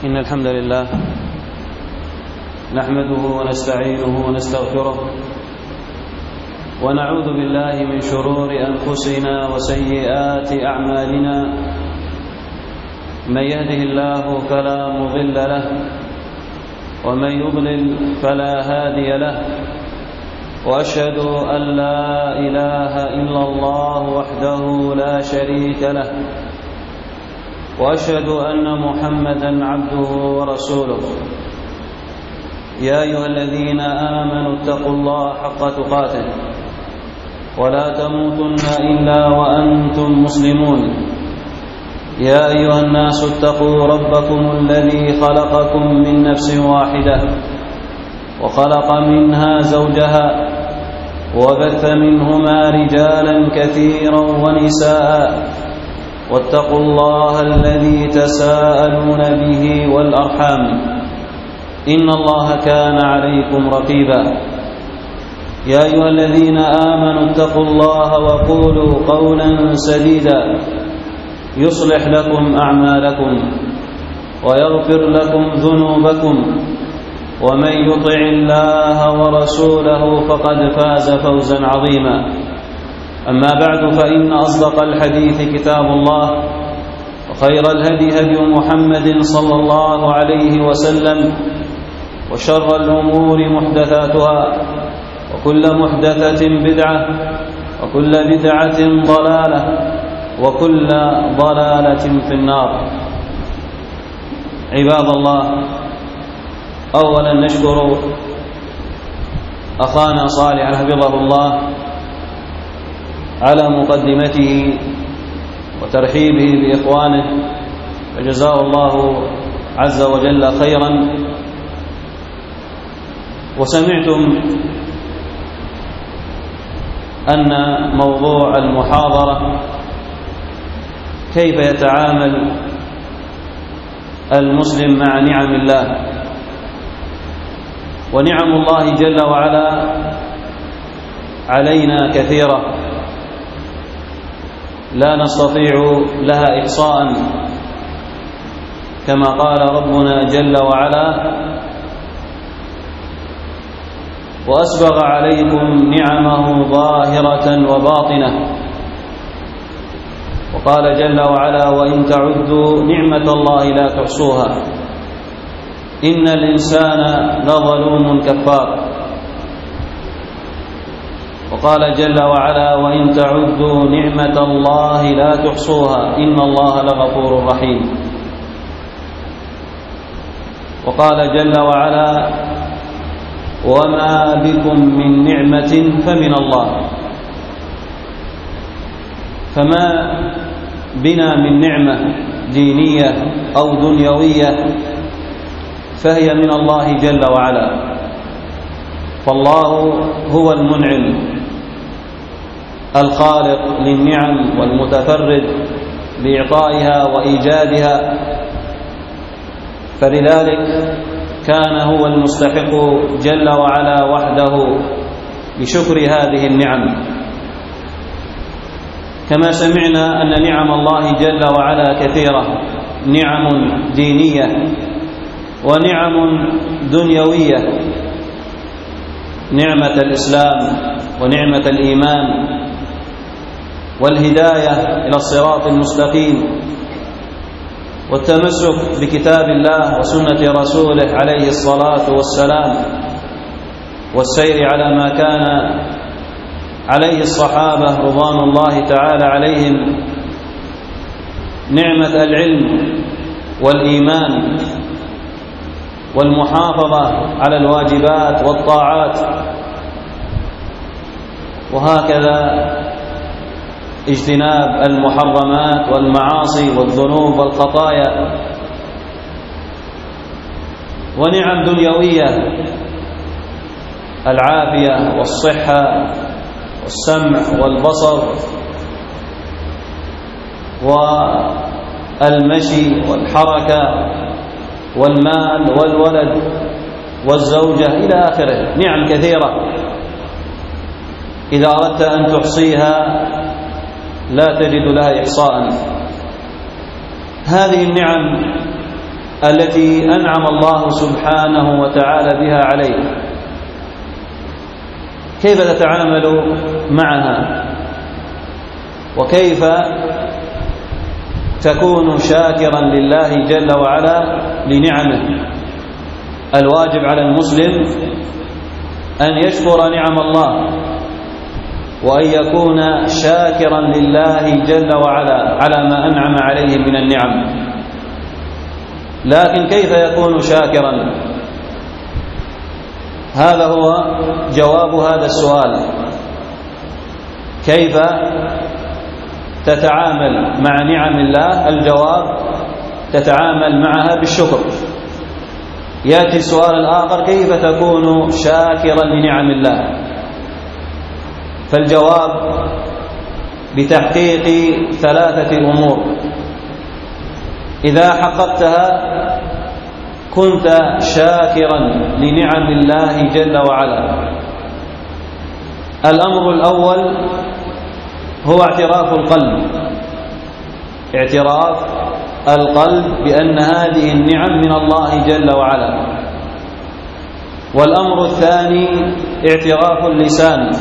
إن الحمد لله نحمده ونستعينه ونستغفره ونعوذ بالله من شرور أنفسنا وسيئات أعمالنا. من يهده الله فلا مضل له ومن يضلل فلا هادي له، وأشهد أن لا إله إلا الله وحده لا شريك له، وأشهد أن محمدًا عبده ورسوله. يا أيها الذين آمنوا اتقوا الله حق تقاته ولا تموتن إلا وأنتم مسلمون. يا أيها الناس اتقوا ربكم الذي خلقكم من نفس واحدة وخلق منها زوجها وبث منهما رجالا كثيرا ونساء، واتقوا الله الذي تساءلون به والأرحام، إن الله كان عليكم رقيبا. يا أيها الذين آمنوا اتقوا الله وقولوا قولا سديدا يصلح لكم أعمالكم ويغفر لكم ذنوبكم، ومن يطع الله ورسوله فقد فاز فوزا عظيما. أما بعد، فإن أصدق الحديث كتاب الله، وخير الهدي هدي محمد صلى الله عليه وسلم، وشر الأمور محدثاتها، وكل محدثة بدعة، وكل بدعة ضلالة، وكل ضلالة في النار. عباد الله، أولا نشكر أخانا صالح حفظه الله على مقدمته وترحيبه بإخوانه، فجزاه الله عز وجل خيرا. وسمعتم أن موضوع المحاضرة كيف يتعامل المسلم مع نعم الله. ونعم الله جل وعلا علينا كثيرة لا نستطيع لها إحصاء، كما قال ربنا جل وعلا: وأسبغ عليكم نعمه ظاهرة وباطنة. وقال جل وعلا: وإن تعدوا نعمة الله لا تحصوها إن الإنسان لظلوم كفار. وقال جل وعلا: وإن تعدوا نعمة الله لا تحصوها إن الله لغفور رحيم. وقال جل وعلا: وما بكم من نعمة فمن الله. فما بنا من نعمة دينية أو دنيوية فهي من الله جل وعلا، فالله هو المنعم الخالق للنعم والمتفرد بإعطائها وإيجادها، فلذلك كان هو المستحق جل وعلا وحده لشكر هذه النعم. كما سمعنا أن نعم الله جل وعلا كثيرة، نعم دينية ونعم دنيوية، نعمة الإسلام ونعمة الإيمان والهداية إلى الصراط المستقيم، والتمسك بكتاب الله وسنة رسوله عليه الصلاة والسلام، والسير على ما كان عليه الصحابة رضوان الله تعالى عليهم، نعمة العلم والإيمان والمحافظة على الواجبات والطاعات، وهكذا اجتناب المحرمات والمعاصي والذنوب والخطايا. ونعم دنيوية: العافية والصحة والسمع والبصر والمشي والحركة والمال والولد والزوجة إلى آخره. نعم كثيرة إذا أردت أن تحصيها لا تجد لها إحصاء. هذه النعم التي أنعم الله سبحانه وتعالى بها عليك، كيف تتعامل معها؟ وكيف تكون شاكرا لله جل وعلا لنعمه؟ الواجب على المسلم أن يشكر نعم الله، وأن يكون شاكرا لله جل وعلا على ما أنعم عليه من النعم. لكن كيف يكون شاكرا؟ هذا هو جواب هذا السؤال. كيف تتعامل مع نعم الله؟ الجواب: تتعامل معها بالشكر. يأتي السؤال الآخر: كيف تكون شاكرا لنعم الله؟ فالجواب بتحقيق 3 أمور. إذا حققتها كنت شاكرا لنعم الله جل وعلا. الأمر الأول هو اعتراف القلب، اعتراف القلب بأن هذه النعم من الله جل وعلا. والأمر الثاني اعتراف اللسان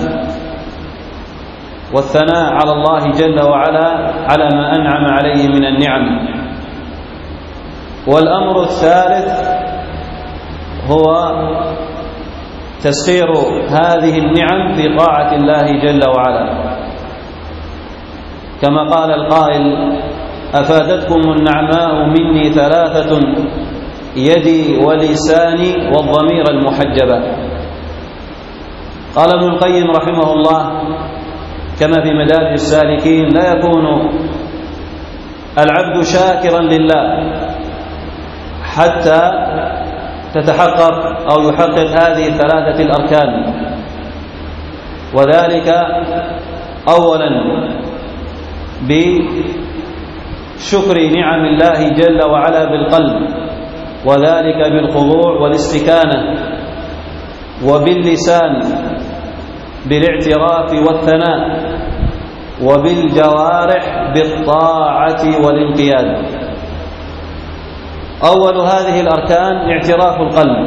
والثناء على الله جل وعلا على ما أنعم عليه من النعم. والأمر الثالث هو تسخير هذه النعم في طاعة الله جل وعلا، كما قال القائل: أفادتكم النعماء مني 3: يدي ولساني والضمير المحجبة. قال ابن القيم رحمه الله كما في مدارج السالكين: لا يكون العبد شاكرا لله حتى تتحقق أو يحقق هذه 3 الأركان، وذلك أولا بشكر نعم الله جل وعلا بالقلب، وذلك بالخضوع والاستكانة، وباللسان بالاعتراف والثناء، وبالجوارح بالطاعة والانقياد. أول هذه الأركان اعتراف القلب،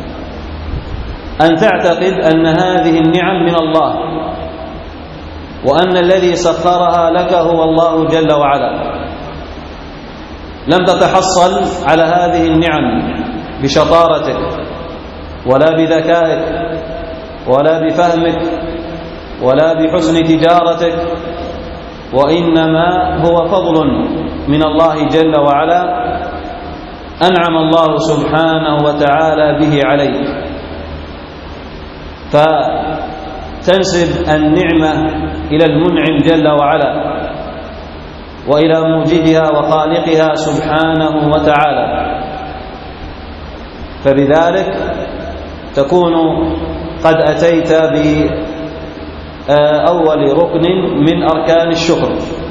أن تعتقد أن هذه النعم من الله، وأن الذي سخرها لك هو الله جل وعلا. لم تتحصل على هذه النعم بشطارتك ولا بذكائك ولا بفهمك ولا بحسن تجارتك، وإنما هو فضل من الله جل وعلا أنعم الله سبحانه وتعالى به عليك. فتنسب النعمة إلى المنعم جل وعلا وإلى موجدها وخالقها سبحانه وتعالى، فبذلك تكون قد أتيت بأول ركن من أركان الشكر،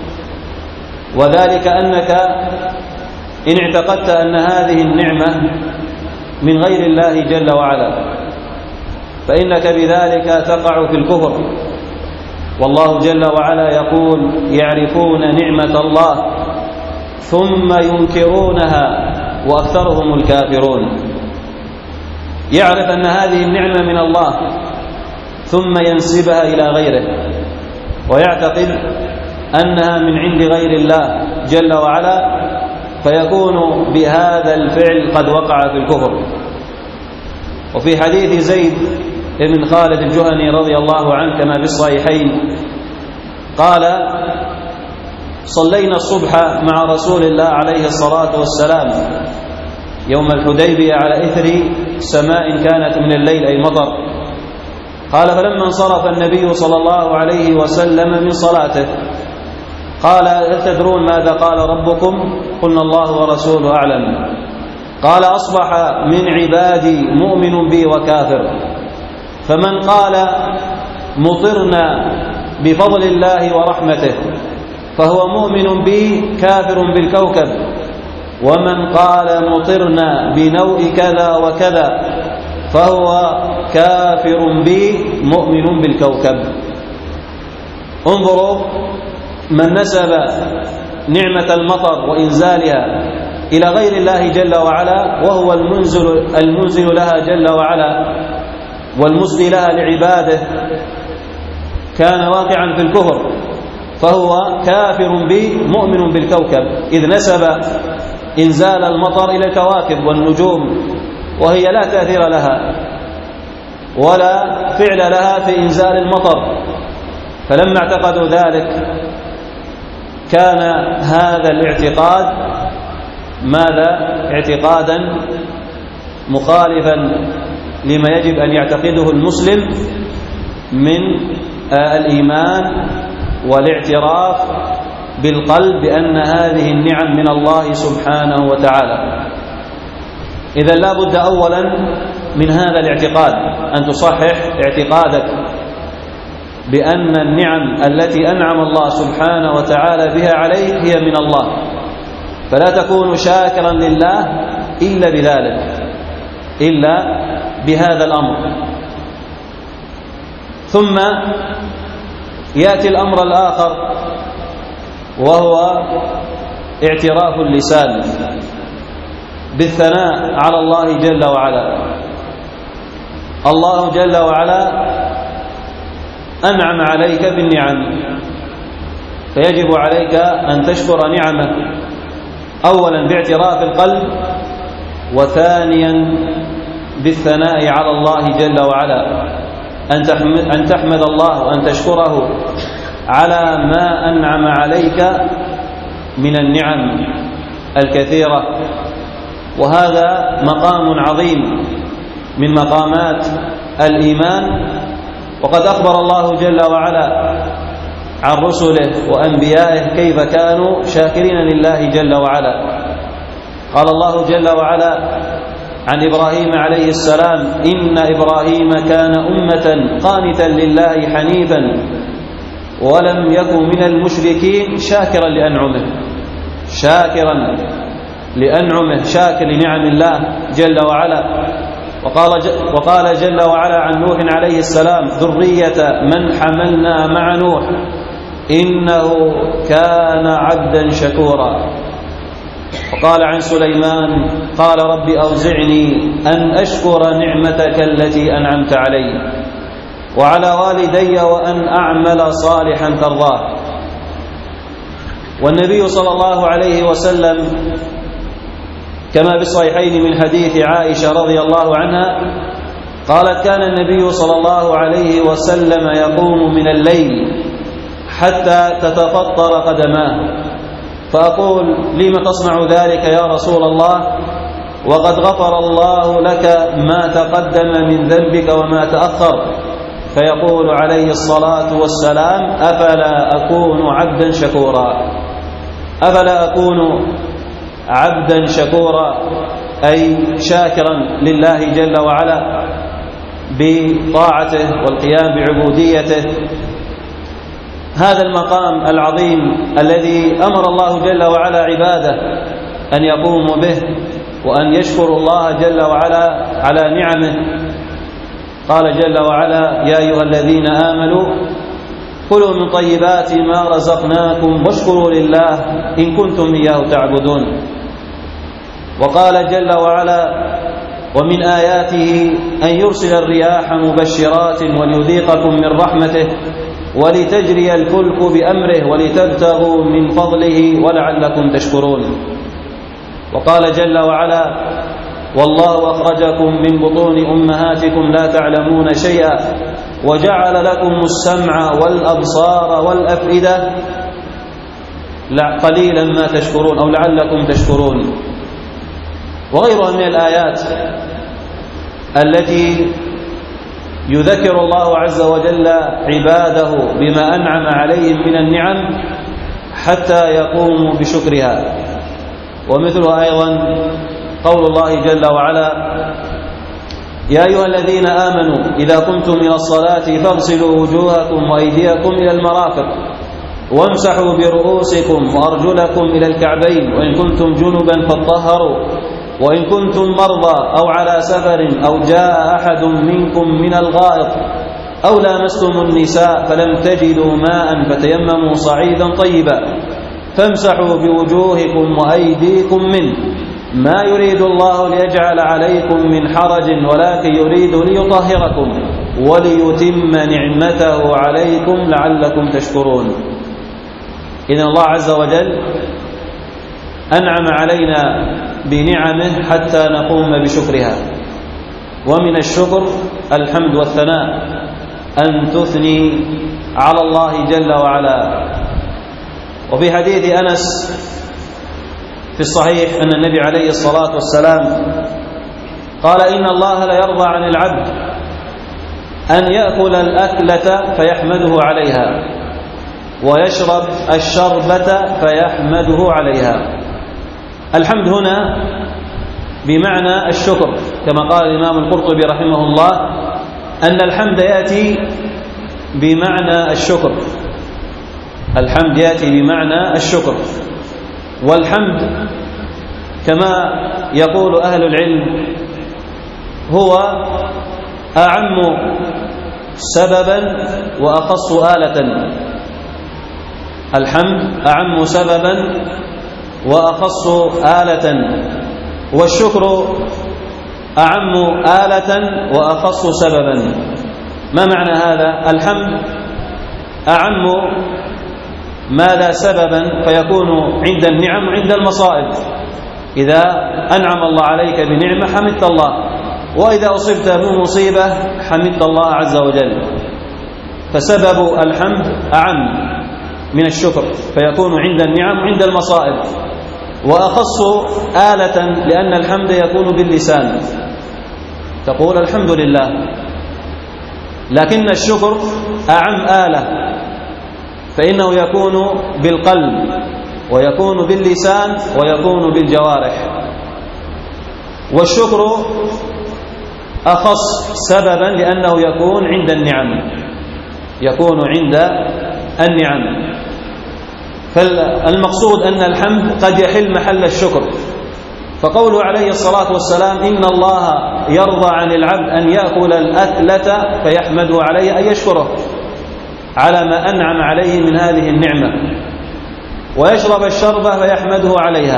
وذلك أنك إن اعتقدت أن هذه النعمة من غير الله جل وعلا فإنك بذلك تقع في الكفر. والله جل وعلا يقول: يعرفون نعمة الله ثم ينكرونها وأكثرهم الكافرون. يعرف أن هذه النعمة من الله ثم ينسبها إلى غيره، ويعتقد أنها من عند غير الله جل وعلا، فيكون بهذا الفعل قد وقع في الكفر. وفي حديث زيد بن خالد الجهني رضي الله عنه كما في الصحيحين قال: صلينا الصبح مع رسول الله عليه الصلاة والسلام يوم الحديبية على إثر سماء كانت من الليل أي مطر. قال: فلما انصرف النبي صلى الله عليه وسلم من صلاته قال: هل تدرون ماذا قال ربكم؟ قلنا: الله ورسوله أعلم. قال: أصبح من عبادي مؤمن بي وكافر، فمن قال مطرنا بفضل الله ورحمته فهو مؤمن بي كافر بالكوكب، ومن قال مطرنا بنوء كذا وكذا فهو كافر بي مؤمن بالكوكب. انظروا من نسب نعمة المطر وإنزالها إلى غير الله جل وعلا وهو المنزل لها جل وعلا والمسدي لها لعباده، كان واقعا في الكفر، فهو كافر مؤمن بالكوكب، إذ نسب إنزال المطر إلى الكواكب والنجوم، وهي لا تأثير لها ولا فعل لها في إنزال المطر. فلما اعتقدوا ذلك كان هذا الاعتقاد اعتقادا مخالفا لما يجب أن يعتقده المسلم من الإيمان والاعتراف بالقلب بأن هذه النعم من الله سبحانه وتعالى. إذن لا بد أولا من هذا الاعتقاد، أن تصحح اعتقادك بأن النعم التي أنعم الله سبحانه وتعالى بها عليك هي من الله، فلا تكون شاكرا لله إلا بذلك، إلا بهذا الأمر. ثم يأتي الأمر الآخر وهو اعتراف اللسان بالثناء على الله جل وعلا. الله جل وعلا أنعم عليك بالنعم، فيجب عليك أن تشكر نعمه أولا باعتراف القلب، وثانيا بالثناء على الله جل وعلا، أن تحمد الله وأن تشكره على ما أنعم عليك من النعم الكثيرة. وهذا مقام عظيم من مقامات الإيمان، وقد أخبر الله جل وعلا عن رسله وأنبيائه كيف كانوا شاكرين لله جل وعلا. قال الله جل وعلا عن إبراهيم عليه السلام: إن إبراهيم كان أمة قانتا لله حنيفا ولم يكن من المشركين شاكرا لأنعمه شاكر لنعم الله جل وعلا. وقال جل وعلا عن نوح عليه السلام: ذرية من حملنا مع نوح إنه كان عبدا شكورا. وقال عن سليمان: قال رب أوزعني أن أشكر نعمتك التي أنعمت علي وعلى والدي وأن أعمل صالحا ترضاه. والنبي صلى الله عليه وسلم كما بالصحيحين من حديث عائشة رضي الله عنها قالت: كان النبي صلى الله عليه وسلم يقوم من الليل حتى تتفطر قدماه، فأقول: لم تصنع ذلك يا رسول الله وقد غفر الله لك ما تقدم من ذنبك وما تأخر؟ فيقول عليه الصلاة والسلام: أفلا أكون عبدا شكورا، أي شاكرا لله جل وعلا بطاعته والقيام بعبوديته. هذا المقام العظيم الذي أمر الله جل وعلا عباده أن يقوموا به وأن يشكروا الله جل وعلا على نعمه. قال جل وعلا: يا أيها الذين آمنوا كلوا من طيبات ما رزقناكم واشكروا لله إن كنتم إياه تعبدون. وقال جل وعلا: ومن آياته أن يرسل الرياح مبشرات وليذيقكم من رحمته ولتجري الفلك بأمره ولتبتغوا من فضله ولعلكم تشكرون. وقال جل وعلا: والله أخرجكم من بطون أمهاتكم لا تعلمون شيئا وجعل لكم السمع والأبصار والأفئدة قليلا ما تشكرون أو لعلكم تشكرون. وغيرها من الآيات التي يذكر الله عز وجل عباده بما أنعم عليهم من النعم حتى يقوموا بشكرها. ومثلها أيضا قول الله جل وعلا: يا أيها الذين آمنوا إذا قمتم إلى الصلاة فاغسلوا وجوهكم وأيديكم إلى المرافق وامسحوا برؤوسكم وأرجلكم إلى الكعبين وإن كنتم جنبا فاطهروا وإن كنتم مرضى أو على سفر أو جاء أحد منكم من الغائط أو لامستم النساء فلم تجدوا ماء فتيمموا صعيدا طيبا فامسحوا بوجوهكم وأيديكم منه ما يريد الله ليجعل عليكم من حرج ولكن يريد ليطهركم وليتم نعمته عليكم لعلكم تشكرون. إذن الله عز وجل أنعم علينا بنعمه حتى نقوم بشكرها، ومن الشكر الحمد والثناء، أن تثني على الله جل وعلا. وفي حديث أنس في الصحيح أن النبي عليه الصلاة والسلام قال: إن الله لا يرضى عن العبد أن يأكل الأكلة فيحمده عليها ويشرب الشربة فيحمده عليها. الحمد هنا بمعنى الشكر، كما قال الإمام القرطبي رحمه الله أن الحمد يأتي بمعنى الشكر. الحمد يأتي بمعنى الشكر، والحمد كما يقول أهل العلم هو أعم سببا وأخص آلة. الحمد أعم سببا وأخص آلة، والشكر أعم آلة وأخص سببا. ما معنى هذا؟ الحمد أعم ماذا سببا فيكون عند النعم وعند المصائب. إذا أنعم الله عليك بنعمة حمدت الله، وإذا أصبت بمصيبة حمدت الله عز وجل. فسبب الحمد أعم من الشكر، فيكون عند النعم وعند المصائب، وأخص آلة لأن الحمد يكون باللسان، تقول الحمد لله. لكن الشكر أعم آلة، فإنه يكون بالقلب ويكون باللسان ويكون بالجوارح. والشكر أخص سببا لأنه يكون عند النعم، يكون عند النعم. فالمقصود أن الحمد قد يحل محل الشكر. فقوله عليه الصلاة والسلام: إن الله يرضى عن العبد أن يأكل الأكلة فيحمده عليه، أي يشكره على ما أنعم عليه من هذه النعمة، ويشرب الشربة فيحمده عليها.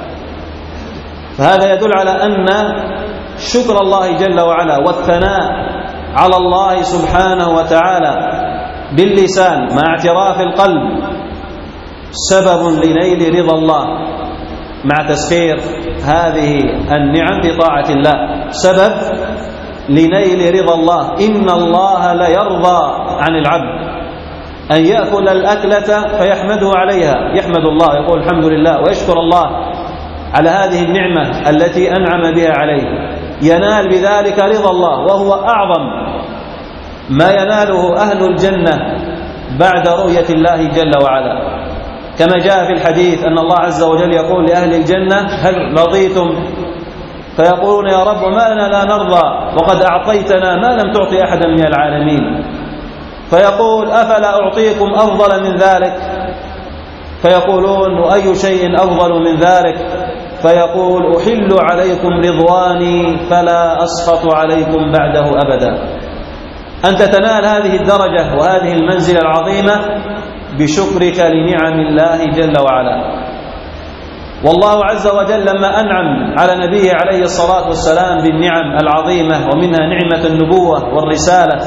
فهذا يدل على أن شكر الله جل وعلا والثناء على الله سبحانه وتعالى باللسان مع اعتراف القلب سبب لنيل رضا الله، مع تسخير هذه النعم بطاعة الله سبب لنيل رضا الله. إن الله لا يرضى عن العبد أن يأكل الأكلة فيحمده عليها، يحمد الله، يقول الحمد لله ويشكر الله على هذه النعمة التي أنعم بها عليه، ينال بذلك رضا الله، وهو أعظم ما يناله أهل الجنة بعد رؤية الله جل وعلا. كما جاء في الحديث أن الله عز وجل يقول لأهل الجنة: هل رضيتم؟ فيقولون: يا رب ما لنا لا نرضى وقد أعطيتنا ما لم تعطي أحدا من العالمين. فيقول: أفلا أعطيكم أفضل من ذلك؟ فيقولون: وأي شيء أفضل من ذلك؟ فيقول: أحل عليكم رضواني فلا أسخط عليكم بعده أبدا. أنت تنال هذه الدرجة وهذه المنزلة العظيمة بشكرك لنعم الله جل وعلا. والله عز وجل لما أنعم على نبيه عليه الصلاة والسلام بالنعم العظيمة، ومنها نعمة النبوة والرسالة،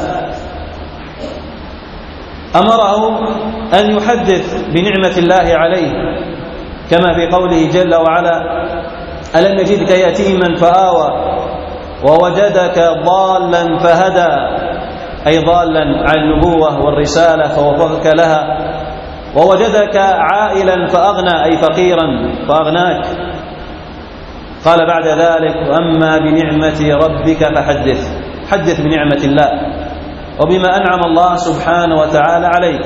أمره أن يحدث بنعمة الله عليه، كما في قوله جل وعلا: ألم يجدك يتيما فآوى ووجدك ضالا فهدى، أي ضالا عن النبوة والرسالة فوفقك لها. ووجدك عائلا فأغنى، أي فقيرا فأغناك. قال بعد ذلك: وأما بنعمة ربك فحدث، حدث بنعمة الله وبما أنعم الله سبحانه وتعالى عليك.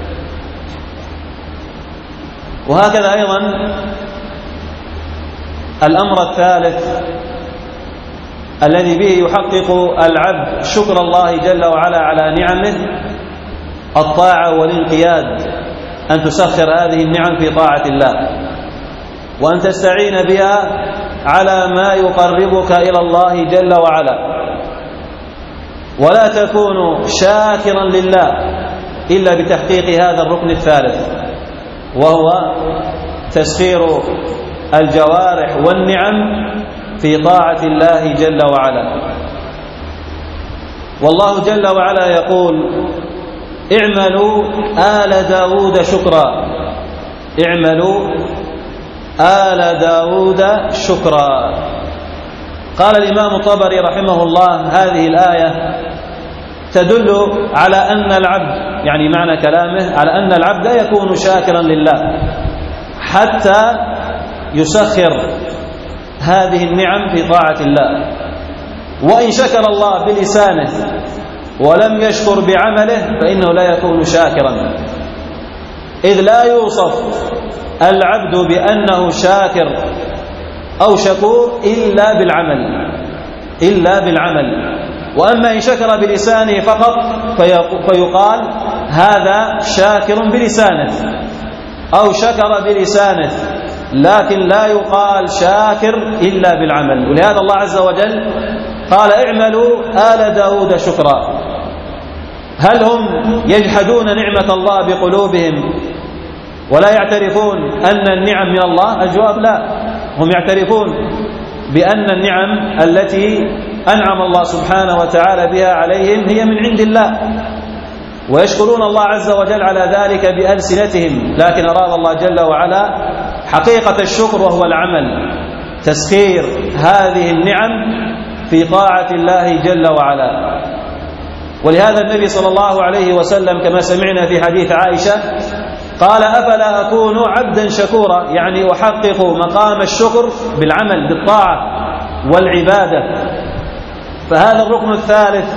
وهكذا أيضا الأمر الثالث الذي به يحقق العبد شكر الله جل وعلا على نعمه الطاعة والانقياد، أن تسخر هذه النعم في طاعة الله، وأن تستعين بها على ما يقربك إلى الله جل وعلا. ولا تكون شاكرا لله إلا بتحقيق هذا الركن الثالث، وهو تسخير الجوارح والنعم في طاعة الله جل وعلا. والله جل وعلا يقول: اعملوا آل داود شكرا، اعملوا آل داود شكرا. قال الإمام الطبري رحمه الله: هذه الآية تدل على أن العبد، يعني معنى كلامه، على أن العبد لا يكون شاكرا لله حتى يسخر هذه النعم في طاعة الله. وإن شكر الله بلسانه ولم يشكر بعمله فإنه لا يكون شاكرا، إذ لا يوصف العبد بأنه شاكر أو شكور إلا بالعمل. وأما إن شكر بلسانه فقط فيقال هذا شاكر بلسانه أو شكر بلسانه، لكن لا يقال شاكر إلا بالعمل. ولهذا الله عز وجل قال: اعملوا آل داود شكرا. هل هم يجحدون نعمة الله بقلوبهم ولا يعترفون أن النعم من الله؟ الجواب لا، هم يعترفون بأن النعم التي أنعم الله سبحانه وتعالى بها عليهم هي من عند الله، ويشكرون الله عز وجل على ذلك بألسنتهم، لكن أراد الله جل وعلا حقيقة الشكر وهو العمل، تسخير هذه النعم في طاعة الله جل وعلا. ولهذا النبي صلى الله عليه وسلم كما سمعنا في حديث عائشة قال: أفلا أكون عبدا شكورا، يعني أحقق مقام الشكر بالعمل بالطاعة والعبادة. فهذا الركن الثالث،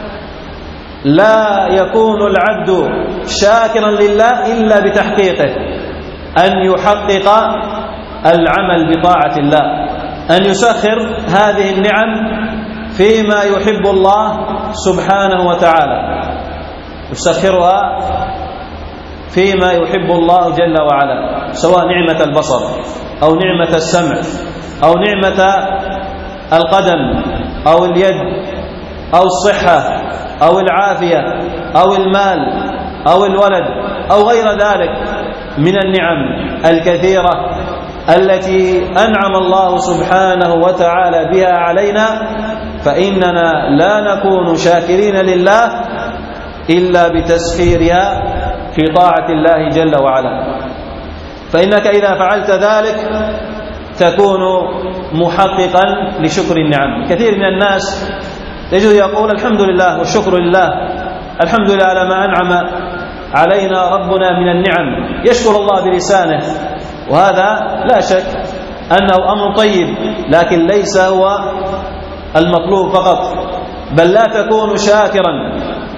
لا يكون العبد شاكرا لله إلا بتحقيقه، أن يحقق العمل بطاعة الله، أن يسخر هذه النعم فيما يحب الله سبحانه وتعالى، يسخرها فيما يحب الله جل وعلا، سواء نعمة البصر أو نعمة السمع أو نعمة القدم أو اليد أو الصحة أو العافية أو المال أو الولد أو غير ذلك من النعم الكثيرة التي أنعم الله سبحانه وتعالى بها علينا، فإننا لا نكون شاكرين لله إلا بتسخيرها في طاعة الله جل وعلا. فإنك إذا فعلت ذلك تكون محققا لشكر النعم. كثير من الناس يجد يقول: الحمد لله والشكر لله، الحمد لله على ما أنعم علينا ربنا من النعم، يشكر الله بلسانه، وهذا لا شك أنه أمر طيب، لكن ليس هو المطلوب فقط، بل لا تكون شاكرا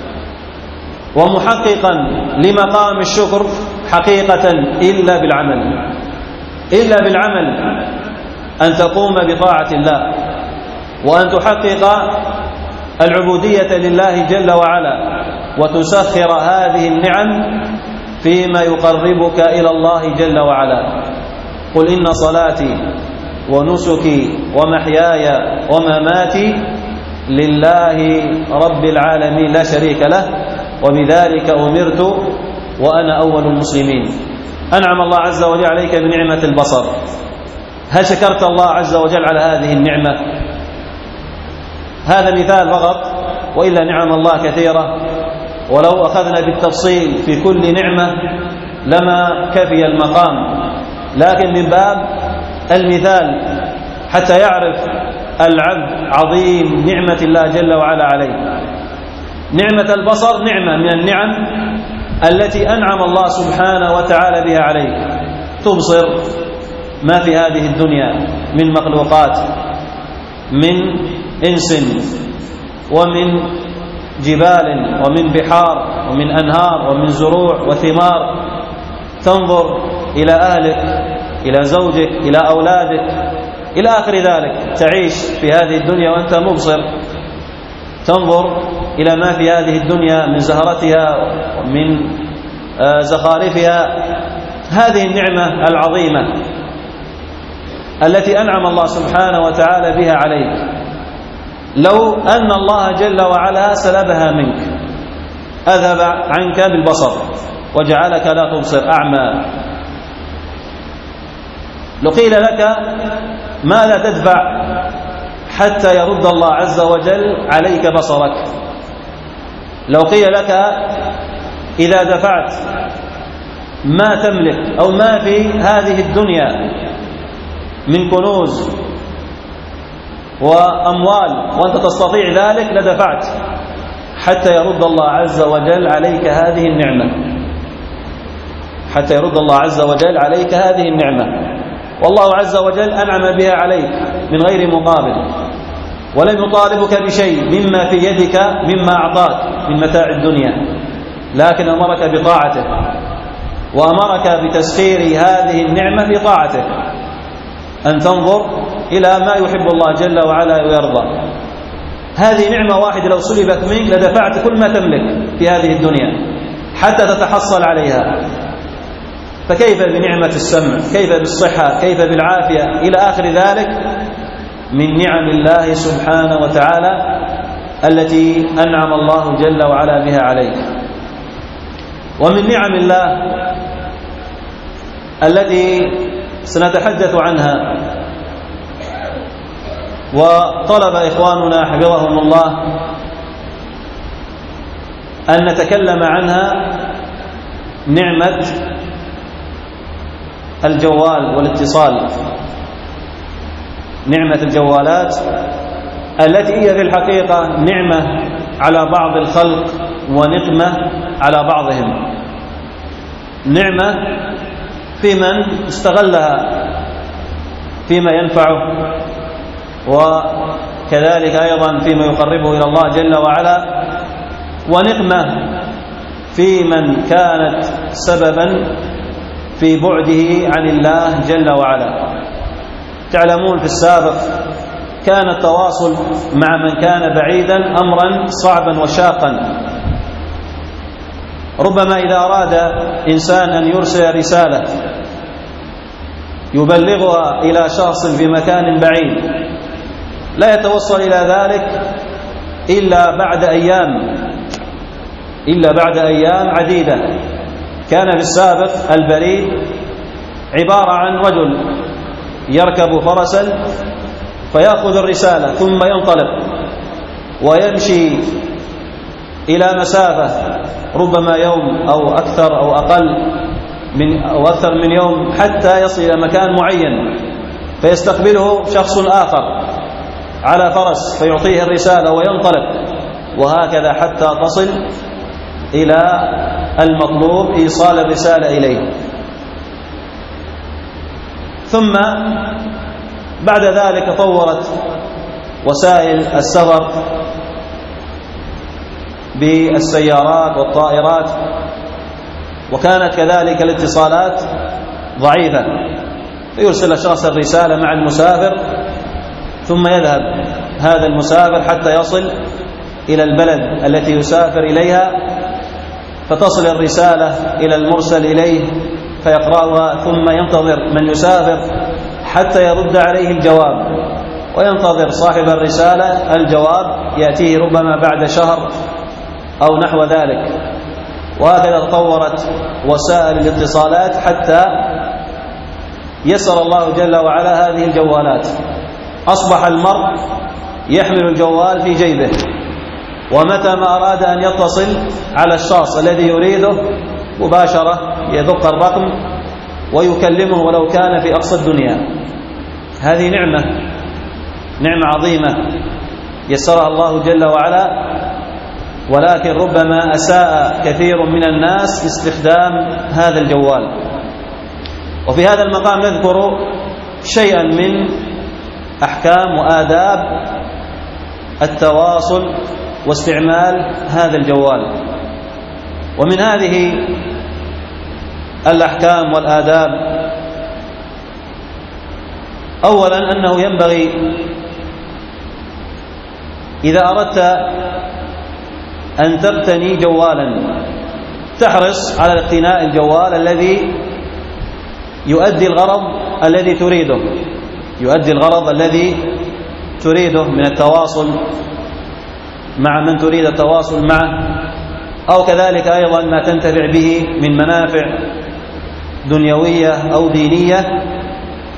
ومحققا لمقام الشكر حقيقة إلا بالعمل، أن تقوم بطاعة الله وأن تحقق العبودية لله جل وعلا وتسخر هذه النعم فيما يقربك إلى الله جل وعلا. قل إن صلاتي ونسكي ومحياي ومماتي لله رب العالمين لا شريك له وبذلك أمرت وأنا أول المسلمين. أنعم الله عز وجل عليك بنعمة البصر، هل شكرت الله عز وجل على هذه النعمة؟ هذا مثال فقط، وإلا نعم الله كثيرة، ولو أخذنا بالتفصيل في كل نعمة لما كفي المقام، لكن من باب المثال حتى يعرف العبد عظيم نعمة الله جل وعلا عليه. نعمة البصر نعمة من النعم التي أنعم الله سبحانه وتعالى بها عليك، تبصر ما في هذه الدنيا من مخلوقات، من إنس ومن جبال ومن بحار ومن أنهار ومن زروع وثمار، تنظر إلى أهلك، إلى زوجك، إلى أولادك، إلى آخر ذلك، تعيش في هذه الدنيا وأنت مبصر، تنظر إلى ما في هذه الدنيا من زهرتها ومن زخارفها. هذه النعمة العظيمة التي أنعم الله سبحانه وتعالى بها عليك، لو أن الله جل وعلا سلبها منك، أذهب عنك بالبصر وجعلك لا تبصر، أعمى، لو قيل لك ماذا تدفع حتى يرد الله عز وجل عليك بصرك؟ لو قيل لك إذا دفعت ما تملك أو ما في هذه الدنيا من كنوز وأموال وأنت تستطيع ذلك لدفعت حتى يرد الله عز وجل عليك هذه النعمة، حتى يرد الله عز وجل عليك هذه النعمة. والله عز وجل أنعم بها عليك من غير مقابل، ولم يطالبك بشيء مما في يدك مما أعطاك من متاع الدنيا، لكن أمرك بطاعته وأمرك بتسخير هذه النعمة في طاعته، أن تنظر إلى ما يحب الله جل وعلا ويرضى. هذه نعمة واحدة لو سلبت منك لدفعت كل ما تملك في هذه الدنيا حتى تتحصل عليها، فكيف بنعمة السمع، كيف بالصحة، كيف بالعافية إلى آخر ذلك من نعم الله سبحانه وتعالى التي أنعم الله جل وعلا بها عليك. ومن نعم الله التي سنتحدث عنها وطلب إخواننا حفظهم الله أن نتكلم عنها نعمة الجوال والاتصال، نعمة الجوالات التي هي في الحقيقة نعمة على بعض الخلق ونقمة على بعضهم. نعمة في من استغلها فيما ينفعه، وكذلك أيضا فيما يقربه إلى الله جل وعلا، ونقمة في من كانت سببا في بعده عن الله جل وعلا. تعلمون في السابق كان التواصل مع من كان بعيدا أمرا صعبا وشاقا، ربما إذا أراد إنسان أن يرسل رسالة يبلغها إلى شخص في مكان بعيد لا يتوصل إلى ذلك إلا بعد أيام عديدة. كان في السابق البريد عبارة عن رجل يركب فرسا فيأخذ الرسالة ثم ينطلق ويمشي إلى مسافة ربما يوم أو أكثر أو أقل أو أكثر من يوم حتى يصل إلى مكان معين، فيستقبله شخص آخر على فرس فيعطيه الرسالة وينطلق، وهكذا حتى تصل إلى المطلوب إيصال الرسالة إليه. ثم بعد ذلك طورت وسائل السفر بالسيارات والطائرات، وكانت كذلك الاتصالات ضعيفة، فيرسل الشخص الرسالة مع المسافر ثم يذهب هذا المسافر حتى يصل إلى البلد التي يسافر إليها، فتصل الرسالة إلى المرسل إليه فيقرأها ثم ينتظر من يسافر حتى يرد عليه الجواب، وينتظر صاحب الرسالة الجواب يأتيه ربما بعد شهر أو نحو ذلك. وهكذا تطورت وسائل الاتصالات حتى يسر الله جل وعلا هذه الجوالات. أصبح المرء يحمل الجوال في جيبه، ومتى ما أراد أن يتصل على الشخص الذي يريده مباشرة يدق الرقم ويكلمه ولو كان في أقصى الدنيا. هذه نعمة عظيمة يسرها الله جل وعلا، ولكن ربما أساء كثير من الناس باستخدام هذا الجوال. وفي هذا المقام نذكر شيئا من أحكام وآداب التواصل واستعمال هذا الجوال. ومن هذه الأحكام والآداب أولا أنه ينبغي إذا أردت أن تقتني جوالا تحرص على اقتناء الجوال الذي يؤدي الغرض الذي تريده من التواصل مع من تريد التواصل معه، أو كذلك أيضا ما تنتفع به من منافع دنيوية أو دينية،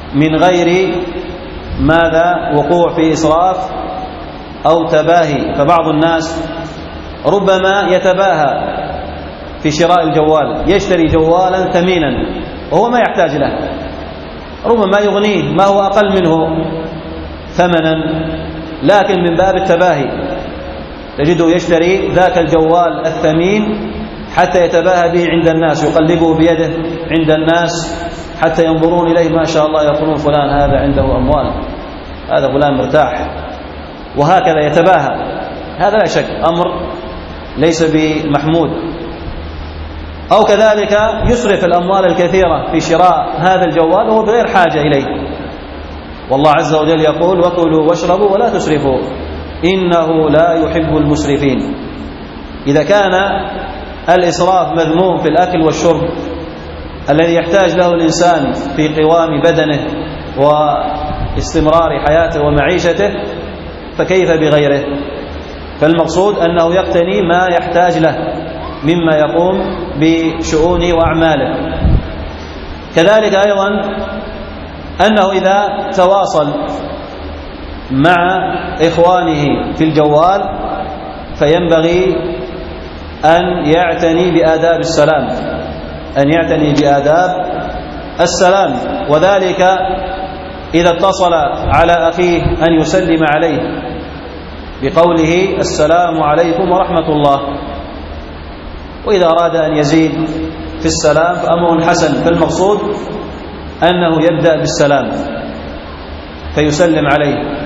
من غير ماذا وقوع في إسراف أو تباهي. فبعض الناس ربما يتباهى في شراء الجوال، يشتري جوالا ثمينا وهو ما يحتاج له، ربما يغنيه ما هو أقل منه ثمنا، لكن من باب التباهي تجده يشتري ذاك الجوال الثمين حتى يتباهى به عند الناس، يقلبه بيده عند الناس حتى ينظرون إليه ما شاء الله، يقولون فلان هذا عنده أموال، هذا فلان مرتاح، وهكذا يتباهى. هذا لا شك أمر ليس بمحمود. أو كذلك يسرف الأموال الكثيرة في شراء هذا الجوال وهو بغير حاجة إليه، والله عز وجل يقول وكلوا واشربوا ولا تسرفوا إنه لا يحب المسرفين. إذا كان الإسراف مذموم في الأكل والشرب الذي يحتاج له الإنسان في قوام بدنه واستمرار حياته ومعيشته، فكيف بغيره؟ فالمقصود أنه يقتني ما يحتاج له مما يقوم بشؤونه وأعماله. كذلك أيضا أنه إذا تواصل مع إخوانه في الجوال فينبغي أن يعتني بآداب السلام، أن يعتني بآداب السلام، وذلك إذا اتصل على أخيه أن يسلم عليه بقوله السلام عليكم ورحمة الله، وإذا أراد أن يزيد في السلام فأمر حسن. فالمقصود أنه يبدأ بالسلام فيسلم عليه،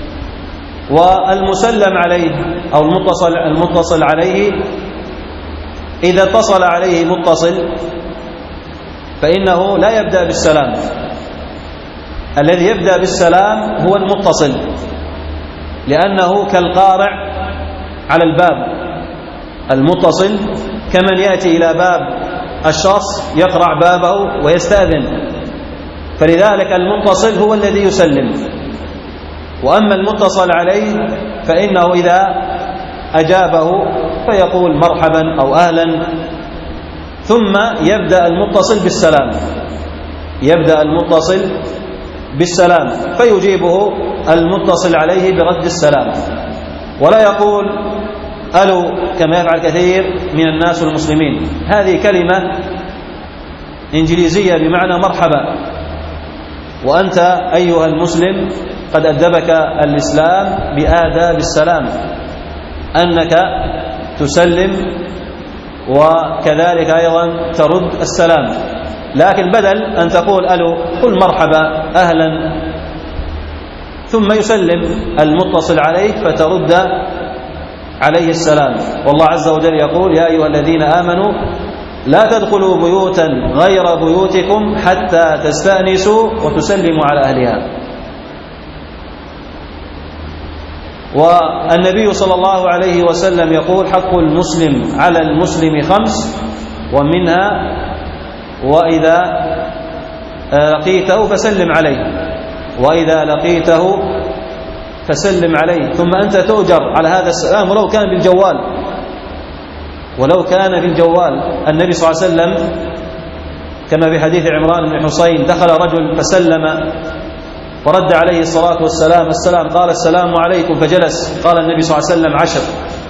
والمسلم عليه أو المتصل عليه إذا اتصل عليه متصل فإنه لا يبدأ بالسلام، الذي يبدأ بالسلام هو المتصل، لأنه كالقارع على الباب. المتصل كمن يأتي إلى باب الشخص يقرع بابه ويستأذن، فلذلك المتصل هو الذي يسلم. وأما المتصل عليه فإنه إذا أجابه فيقول مرحبا أو أهلا، ثم يبدأ المتصل بالسلام، يبدأ المتصل بالسلام فيجيبه المتصل عليه برد السلام، ولا يقول ألو كما يفعل كثير من الناس والمسلمين. هذه كلمة إنجليزية بمعنى مرحبا، وأنت أيها المسلم قد أدبك الإسلام بآداب السلام، أنك تسلم وكذلك أيضا ترد السلام، لكن بدل أن تقول ألو قل مرحبا أهلا، ثم يسلم المتصل عليك فترد عليه السلام. والله عز وجل يقول يا أيها الذين آمنوا لا تدخلوا بيوتا غير بيوتكم حتى تستأنسوا وتسلموا على أهلها. والنبي صلى الله عليه وسلم يقول حق المسلم على المسلم 5، ومنها وإذا لقيته فسلم عليه، وإذا لقيته فسلم عليه، ثم أنت تؤجر على هذا السلام ولو كان بالجوال، ولو كان بالجوال. النبي صلى الله عليه وسلم كما في حديث عمران بن حسين دخل رجل فسلم ورد عليه الصلاة والسلام السلام، قال السلام عليكم فجلس، قال النبي صلى الله عليه وسلم 10.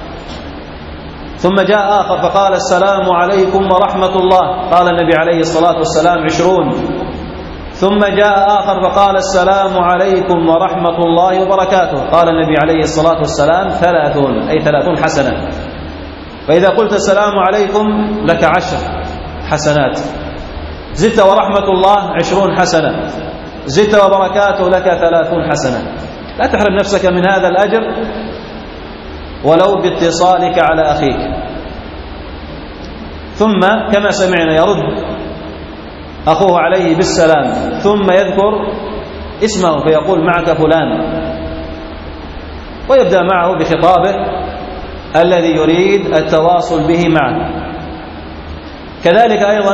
ثم جاء آخر فقال السلام عليكم ورحمة الله، قال النبي عليه الصلاة والسلام 20. ثم جاء آخر فقال السلام عليكم ورحمة الله وبركاته، قال النبي عليه الصلاة والسلام 30، أي 30 حسنة. فإذا قلت السلام عليكم لك 10 حسنات، زدت ورحمة الله 20 حسنة، زدت وبركاته لك 30 حسنة. لا تحرم نفسك من هذا الأجر ولو باتصالك على أخيك. ثم كما سمعنا يرد أخوه عليه بالسلام، ثم يذكر اسمه فيقول معك فلان، ويبدأ معه بخطابه الذي يريد التواصل به معه. كذلك أيضا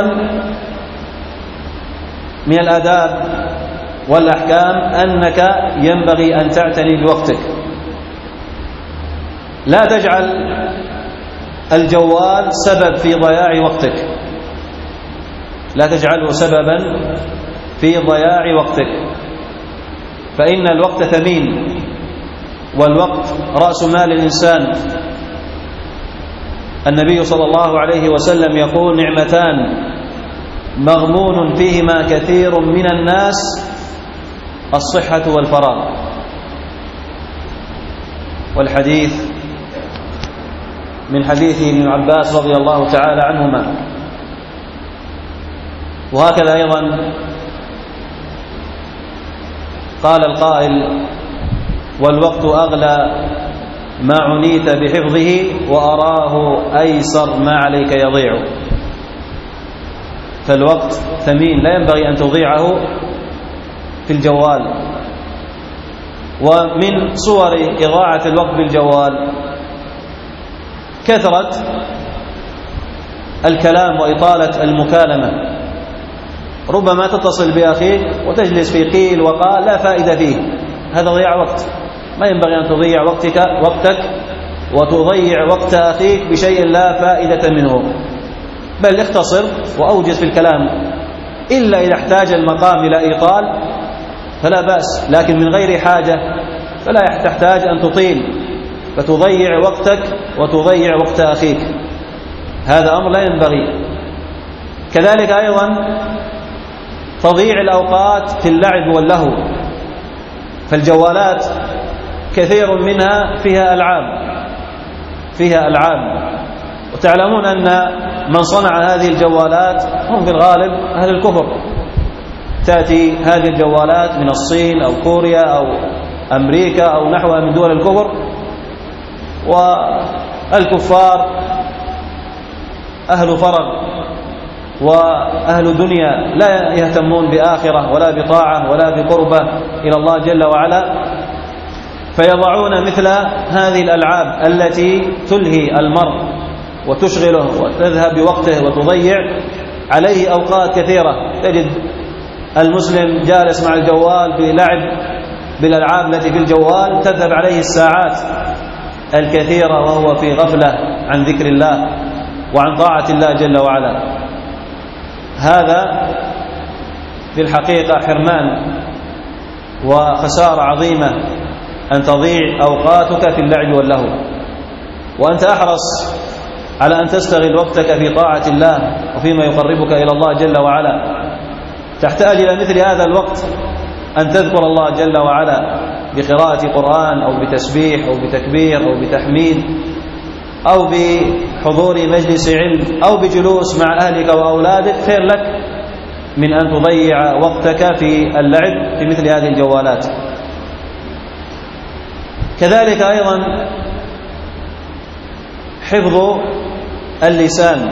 من الآداب والأحكام أنك ينبغي أن تعتني بوقتك، لا تجعل الجوال سبب في ضياع وقتك، لا تجعله سببا في ضياع وقتك، فإن الوقت ثمين، والوقت رأس مال الإنسان. النبي صلى الله عليه وسلم يقول: نعمتان مغبون فيهما كثير من الناس، الصحة والفراغ. والحديث من حديث ابن عباس رضي الله تعالى عنهما. وهكذا أيضا قال القائل: والوقت أغلى ما عنيت بحفظه، وأراه أيسر ما عليك يضيع. فالوقت ثمين، لا ينبغي أن تضيعه في الجوال. ومن صور إضاعة الوقت بالجوال كثرة الكلام وإطالة المكالمة. ربما تتصل بأخيك وتجلس في قيل وقال لا فائدة فيه، هذا ضياع وقت. ما ينبغي أن تضيع وقتك وتضيع وقت أخيك بشيء لا فائدة منه، بل اختصر وأوجز في الكلام، إلا إذا احتاج المقام إلى إيطال فلا بأس، لكن من غير حاجة فلا تحتاج أن تطيل فتضيع وقتك وتضيع وقت أخيك، هذا أمر لا ينبغي. كذلك أيضا تضييع الأوقات في اللعب واللهو، فالجوالات كثير منها فيها ألعاب، وتعلمون أن من صنع هذه الجوالات هم في الغالب أهل الكفر. تأتي هذه الجوالات من الصين أو كوريا أو أمريكا أو نحوها من دول الكفر، والكفار أهل فرغ وأهل دنيا، لا يهتمون بآخرة ولا بطاعة ولا بقربة إلى الله جل وعلا، فيضعون مثل هذه الألعاب التي تلهي المرء وتشغله وتذهب بوقته وتضيع عليه أوقات كثيرة. تجد المسلم جالس مع الجوال بلعب بالألعاب التي في الجوال تذهب عليه الساعات الكثيرة وهو في غفلة عن ذكر الله وعن طاعة الله جل وعلا. هذا في الحقيقة حرمان وخسارة عظيمة أن تضيع أوقاتك في اللعب واللهو، وأنت أحرص على أن تستغل وقتك في طاعة الله وفيما يقربك إلى الله جل وعلا. تحتاج إلى مثل هذا الوقت أن تذكر الله جل وعلا بقراءة قرآن أو بتسبيح أو بتكبير أو بتحميد أو بحضور مجلس علم أو بجلوس مع أهلك وأولادك، خير لك من أن تضيع وقتك في اللعب في مثل هذه الجوالات. كذلك أيضا حفظ اللسان،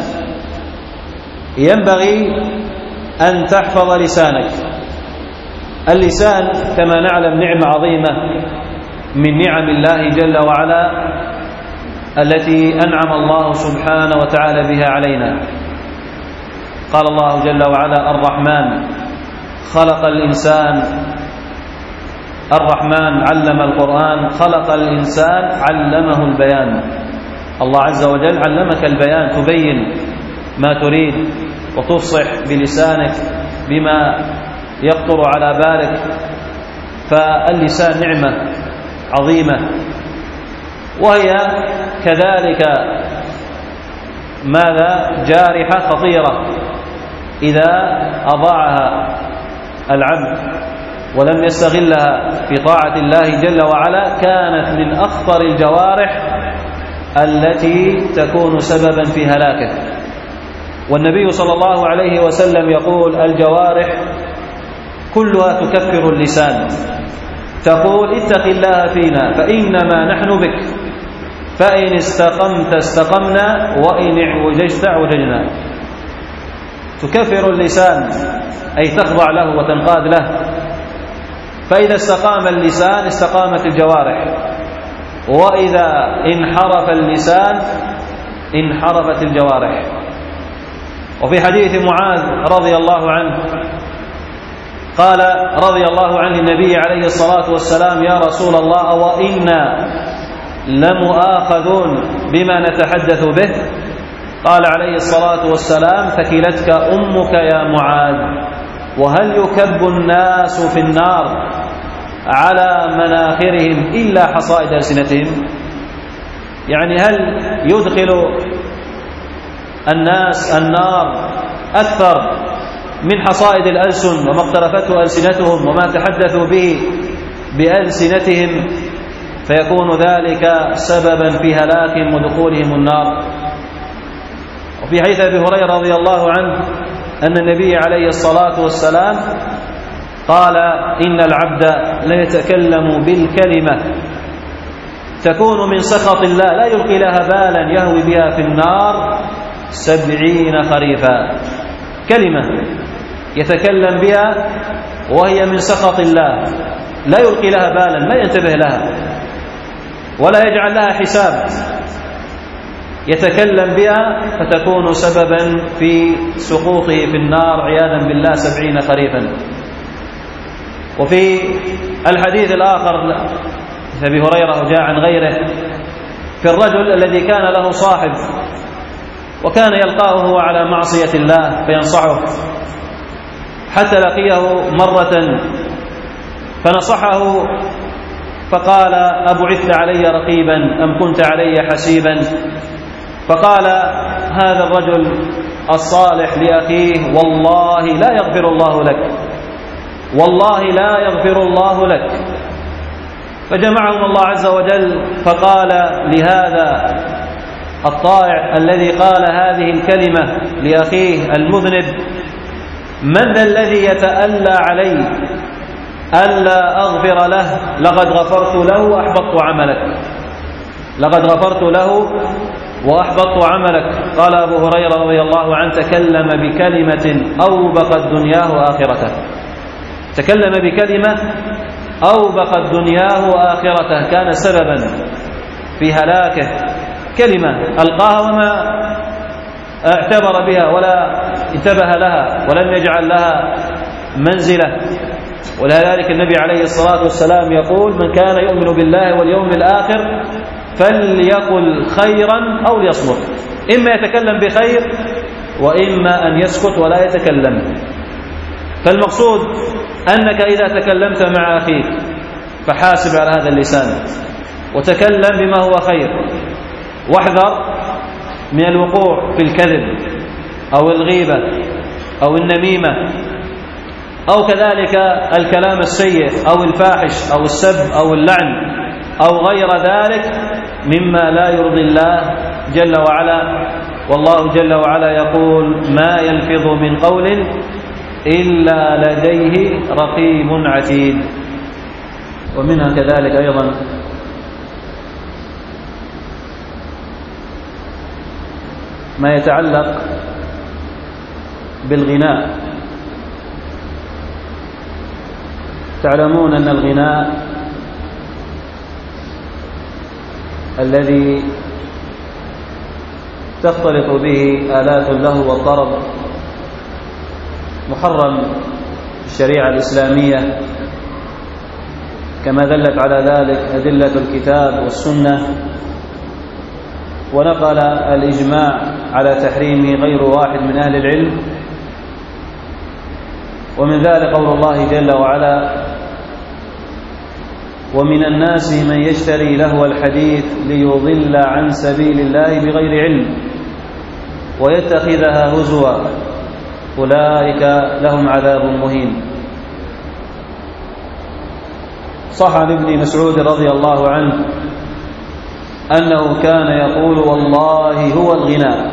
ينبغي أن تحفظ لسانك. اللسان كما نعلم نعمة عظيمة من نعم الله جل وعلا التي أنعم الله سبحانه وتعالى بها علينا. قال الله جل وعلا: الرحمن خلق الإنسان، الرحمن علم القرآن، خلق الإنسان علمه البيان. الله عز وجل علمك البيان، تبين ما تريد وتفصح بلسانك بما يخطر على بالك. فاللسان نعمة عظيمة، وهي كذلك ماذا؟ جارحة خطيرة. إذا أضاعها العبد ولم يستغلها في طاعة الله جل وعلا كانت من أخطر الجوارح التي تكون سببا في هلاكه. والنبي صلى الله عليه وسلم يقول: الجوارح كلها تكفر اللسان، تقول: اتق الله فينا فإنما نحن بك، فإن استقمت استقمنا وإن اعوججت اعوججنا. تكفر اللسان أي تخضع له وتنقاد له، فإذا استقام اللسان استقامت الجوارح، وإذا انحرف اللسان انحرفت الجوارح. وفي حديث معاذ رضي الله عنه قال رضي الله عنه النبي عليه الصلاة والسلام: يا رسول الله، وإنا لمؤاخذون بما نتحدث به؟ قال عليه الصلاة والسلام: ثكلتك أمك يا معاذ. وهل يكب الناس في النار على مناخرهم إلا حصائد ألسنتهم؟ يعني هل يدخل الناس النار أكثر من حصائد الألسن وما اقترفته ألسنتهم وما تحدثوا به بألسنتهم، فيكون ذلك سببا في هلاكهم ودخولهم النار؟ وفي حديث أبي هريرة رضي الله عنه أن النبي عليه الصلاة والسلام قال: إن العبد ليتكلم بالكلمة تكون من سخط الله لا يلقي لها بالا يهوي بها في النار 70 خريفا. كلمة يتكلم بها وهي من سخط الله لا يلقي لها بالا، ما ينتبه لها ولا يجعل لها حساب، يتكلم بها فتكون سببا في سقوطه في النار عياذا بالله 70 خريفا. وفي الحديث الآخر أبي هريرة وجاء عن غيره في الرجل الذي كان له صاحب وكان يلقاه هو على معصية الله فينصحه، حتى لقيه مرة فنصحه فقال: أبعثت علي رقيبا أم كنت علي حسيبا؟ فقال هذا الرجل الصالح لأخيه: والله لا يغفر الله لك، والله لا يغفر الله لك. فجمعهم الله عز وجل فقال لهذا الطائع الذي قال هذه الكلمة لأخيه المذنب: من ذا الذي يتألى علي ألا أغفر له؟ لقد غفرت له وأحبطت عملك، لقد غفرت له وأحبطت عملك. قال أبو هريرة رضي الله عنه: تكلم بكلمة أوبقت دنياه وآخرته، تكلم بكلمة أوبقت دنياه وآخرته، كان سببا في هلاكه. كلمة ألقاها وما اعتبر بها ولا انتبه لها ولم يجعل لها منزلة. ولذلك النبي عليه الصلاة والسلام يقول: من كان يؤمن بالله واليوم الآخر فليقل خيرا أو ليصمت. إما يتكلم بخير وإما أن يسكت ولا يتكلم. فالمقصود أنك إذا تكلمت مع أخيك فحاسب على هذا اللسان وتكلم بما هو خير، واحذر من الوقوع في الكذب أو الغيبة أو النميمة أو كذلك الكلام السيء أو الفاحش أو السب أو اللعن أو غير ذلك مما لا يرضي الله جل وعلا. والله جل وعلا يقول: ما يلفظ من قول إلا لديه رقيب عتيد. ومنها كذلك أيضا ما يتعلق بالغناء. تعلمون أن الغناء الذي تختلط به آلات اللهو والطرب محرم في الشريعة الإسلامية، كما دلت على ذلك أدلة الكتاب والسنة، ونقل الإجماع على تحريمه غير واحد من أهل العلم. ومن ذلك قول الله جل وعلا: ومن الناس من يشتري لهو الحديث ليضل عن سبيل الله بغير علم ويتخذها هزوا أولئك لهم عذاب مهين. صح عن ابن مسعود رضي الله عنه أنه كان يقول: والله هو الغناء،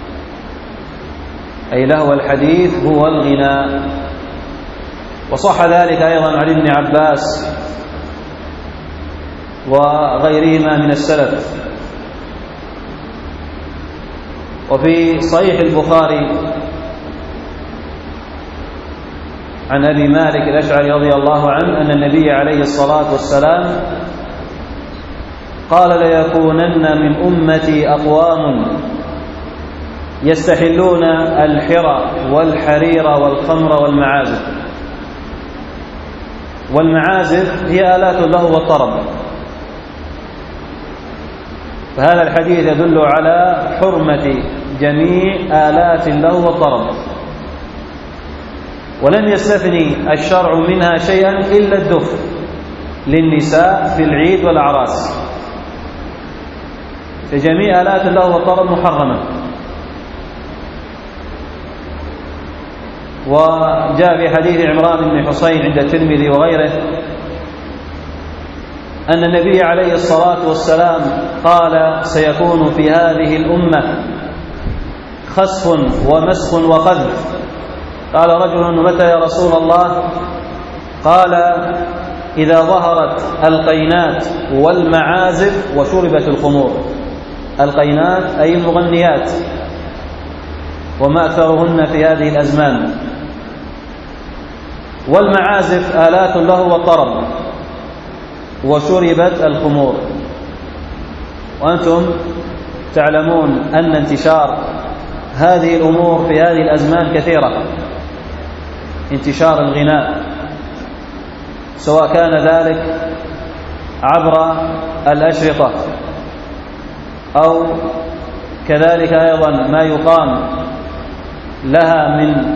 أي لهو الحديث هو الغناء. وصح ذلك أيضا عن ابن عباس وغيرهما من السلف. وفي صحيح البخاري عن أبي مالك الأشعري رضي الله عنه أن النبي عليه الصلاة والسلام قال: ليكونن من أمتي أقوام يستحلون الحرى والحرير والخمر والمعازف. والمعازف هي آلات اللهو والطرب. فهذا الحديث يدل على حرمة جميع آلات اللهو والطرب. ولم يستثني الشرع منها شيئا إلا الدف للنساء في العيد والأعراس، فجميع آلات اللهو والطرب محرمة. وجاء في حديث عمران بن حسين عند الترمذي وغيره أن النبي عليه الصلاة والسلام قال: سيكون في هذه الأمة خسف ومسخ وقذف. قال رجل: متى يا رسول الله؟ قال: إذا ظهرت القينات والمعازف وشربت الخمور. القينات أي المغنيات، وما أكثرهن في هذه الأزمان، والمعازف آلات اللهو والطرب، وشربت الخمور. وأنتم تعلمون أن انتشار هذه الأمور في هذه الأزمان كثيرة، انتشار الغناء، سواء كان ذلك عبر الأشرطة أو كذلك أيضا ما يقام لها من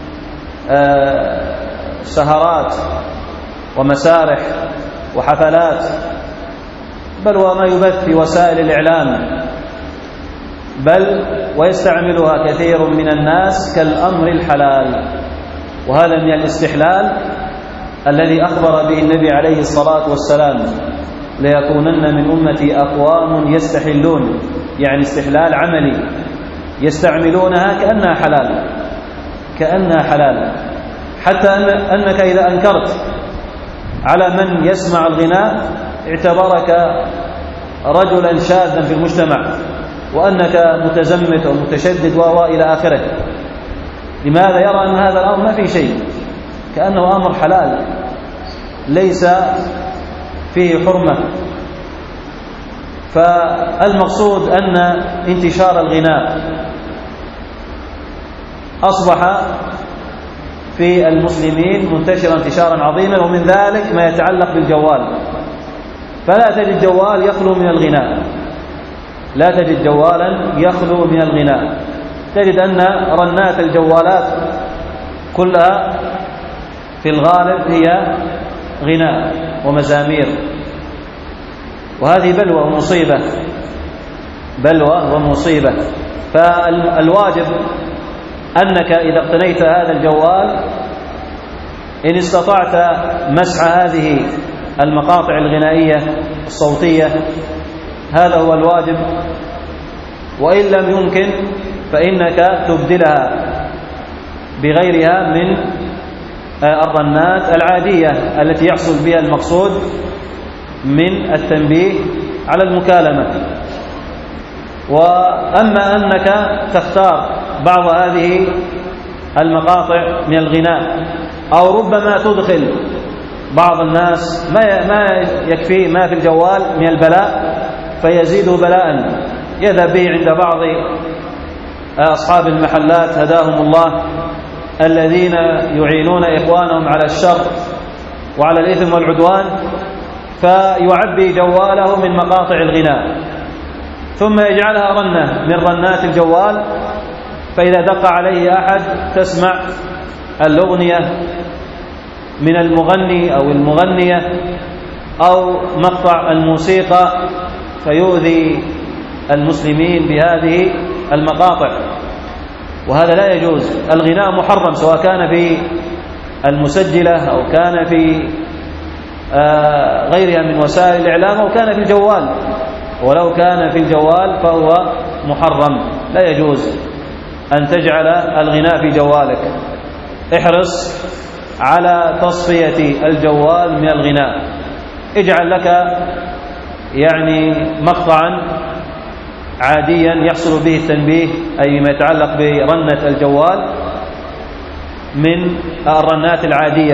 سهرات ومسارح وحفلات، بل وما يبث في وسائل الإعلام، بل ويستعملها كثير من الناس كالأمر الحلال. وهذا من الاستحلال الذي أخبر به النبي عليه الصلاة والسلام: ليكونن من أمتي أقوام يستحلون، يعني استحلال عملي، يستعملونها كأنها حلال، كأنها حلال، حتى أنك إذا أنكرت على من يسمع الغناء اعتبرك رجلا شاذا في المجتمع، وأنك متزمت ومتشدد وإلى آخره. لماذا؟ يرى أن هذا الأمر ما فيه شيء، كأنه أمر حلال ليس فيه حرمة. فالمقصود أن انتشار الغناء أصبح في المسلمين منتشرا انتشارا عظيما، ومن ذلك ما يتعلق بالجوال. فلا تجد جوال يخلو من الغناء، لا تجد جوالا يخلو من الغناء. تجد أن رنات الجوالات كلها في الغالب هي غناء ومزامير، وهذه بلوى ومصيبة، بلوى ومصيبة. فالواجب أنك إذا اقتنيت هذا الجوال إن استطعت مسح هذه المقاطع الغنائية الصوتية، هذا هو الواجب، وإن لم يمكن فإنك تبدلها بغيرها من الرنات العادية التي يحصل بها المقصود من التنبيه على المكالمة. وأما أنك تختار بعض هذه المقاطع من الغناء، أو ربما تدخل بعض الناس ما يكفي ما في الجوال من البلاء فيزيده بلاء، يذهب به عند بعض أصحاب المحلات هداهم الله الذين يعينون إخوانهم على الشر وعلى الإثم والعدوان، فيعبي جواله من مقاطع الغناء ثم يجعلها رنة من رنات الجوال، فإذا دق عليه أحد تسمع الأغنية من المغني أو المغنية أو مقطع الموسيقى، فيؤذي المسلمين بهذه المقاطع، وهذا لا يجوز. الغناء محرم سواء كان في المسجلة أو كان في غيرها من وسائل الإعلام أو كان في الجوال، ولو كان في الجوال فهو محرم، لا يجوز أن تجعل الغناء في جوالك. احرص على تصفية الجوال من الغناء، اجعل لك يعني مقطعا عاديا يحصل به التنبيه، أي ما يتعلق برنة الجوال من الرنات العادية،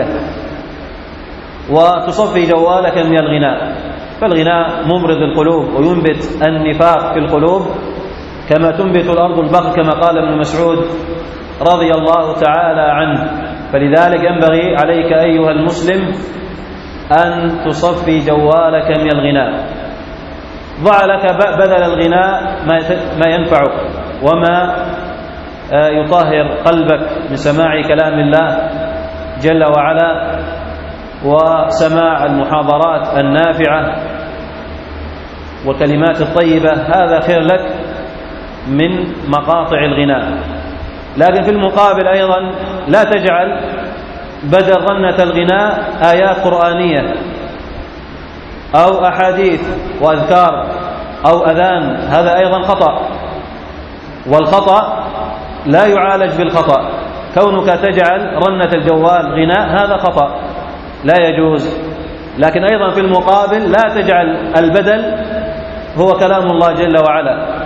وتصفي جوالك من الغناء. فالغناء ممرض القلوب وينبت النفاق في القلوب كما تنبت الأرض البقل، كما قال ابن مسعود رضي الله تعالى عنه. فلذلك ينبغي عليك أيها المسلم أن تصفي جوالك من الغناء. ضع لك بدل الغناء ما ينفعك وما يطهر قلبك من سماع كلام الله جل وعلا وسماع المحاضرات النافعة والكلمات الطيبة، هذا خير لك من مقاطع الغناء. لكن في المقابل أيضا لا تجعل بدل رنة الغناء آيات قرآنية أو أحاديث وأذكار أو أذان، هذا أيضا خطأ، والخطأ لا يعالج بالخطأ. كونك تجعل رنة الجوال غناء هذا خطأ لا يجوز. لكن أيضا في المقابل لا تجعل البدل هو كلام الله جل وعلا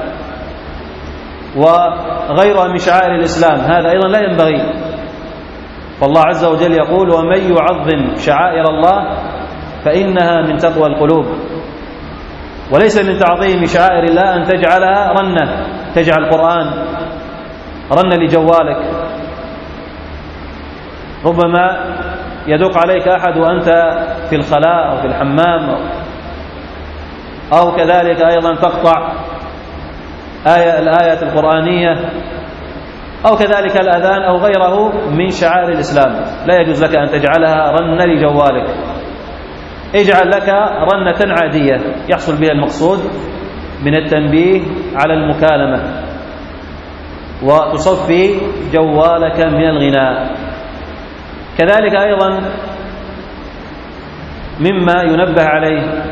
وغيرها من شعائر الإسلام، هذا أيضا لا ينبغي. فالله عز وجل يقول: ومن يعظم شعائر الله فإنها من تقوى القلوب. وليس من تعظيم شعائر الله أن تجعلها رنة، تجعل القرآن رنة لجوالك. ربما يدق عليك أحد وأنت في الخلاء أو في الحمام، أو كذلك أيضا تقطع الآية القرآنية، أو كذلك الأذان أو غيره من شعائر الإسلام، لا يجوز لك أن تجعلها رنة لجوالك. اجعل لك رنة عادية يحصل بها المقصود من التنبيه على المكالمة، وتصفي جوالك من الغناء. كذلك أيضا مما ينبه عليه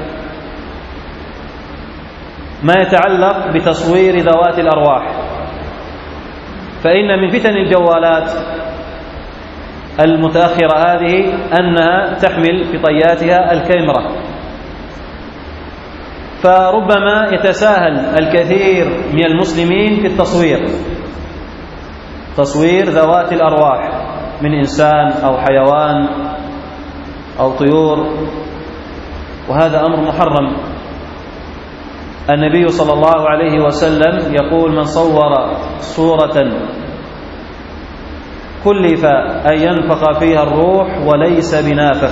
ما يتعلق بتصوير ذوات الأرواح، فإن من فتن الجوالات المتأخرة هذه أنها تحمل في طياتها الكاميرا، فربما يتساهل الكثير من المسلمين في التصوير، تصوير ذوات الأرواح من إنسان أو حيوان أو طيور، وهذا أمر محرم. النبي صلى الله عليه وسلم يقول: من صور صورة كلف أن ينفخ فيها الروح وليس بنافخ.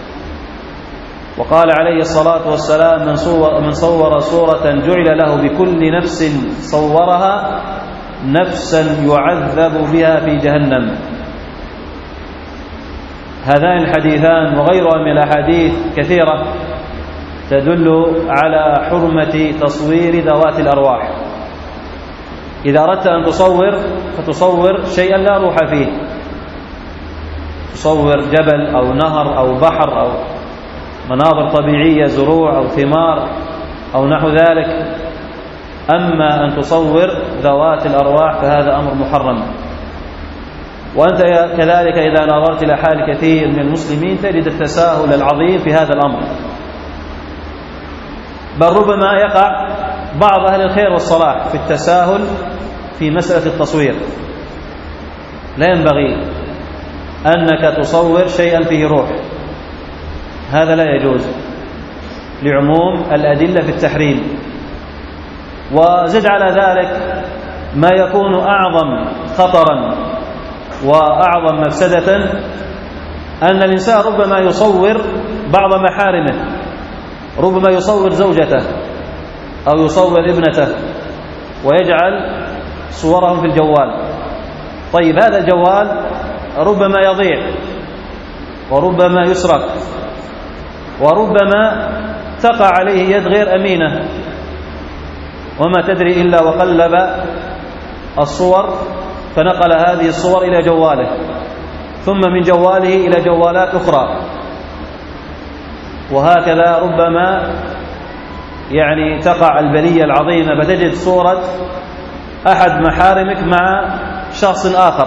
وقال عليه الصلاة والسلام: من صور صورة جعل له بكل نفس صورها نفسا يعذب بها في جهنم. هذان الحديثان وغيرها من الأحاديث كثيرة تدل على حرمة تصوير ذوات الأرواح. إذا أردت أن تصور فتصور شيئا لا روح فيه، تصور جبل أو نهر أو بحر أو مناظر طبيعية، زروع أو ثمار أو نحو ذلك. أما أن تصور ذوات الأرواح فهذا أمر محرم. وأنت كذلك إذا نظرت إلى حال كثير من المسلمين تجد التساهل العظيم في هذا الأمر، بل ربما يقع بعض أهل الخير والصلاح في التساهل في مسألة التصوير. لا ينبغي أنك تصور شيئا فيه روح، هذا لا يجوز لعموم الأدلة في التحريم. وزد على ذلك ما يكون أعظم خطرا وأعظم مفسدة، أن الإنسان ربما يصور بعض محارمه، ربما يصور زوجته أو يصور ابنته ويجعل صورهم في الجوال. طيب هذا الجوال ربما يضيع وربما يسرق وربما تقع عليه يد غير أمينة، وما تدري إلا وقلب الصور فنقل هذه الصور إلى جواله، ثم من جواله إلى جوالات أخرى، وهكذا ربما تقع البلية العظيمة، فتجد صورة أحد محارمك مع شخص آخر،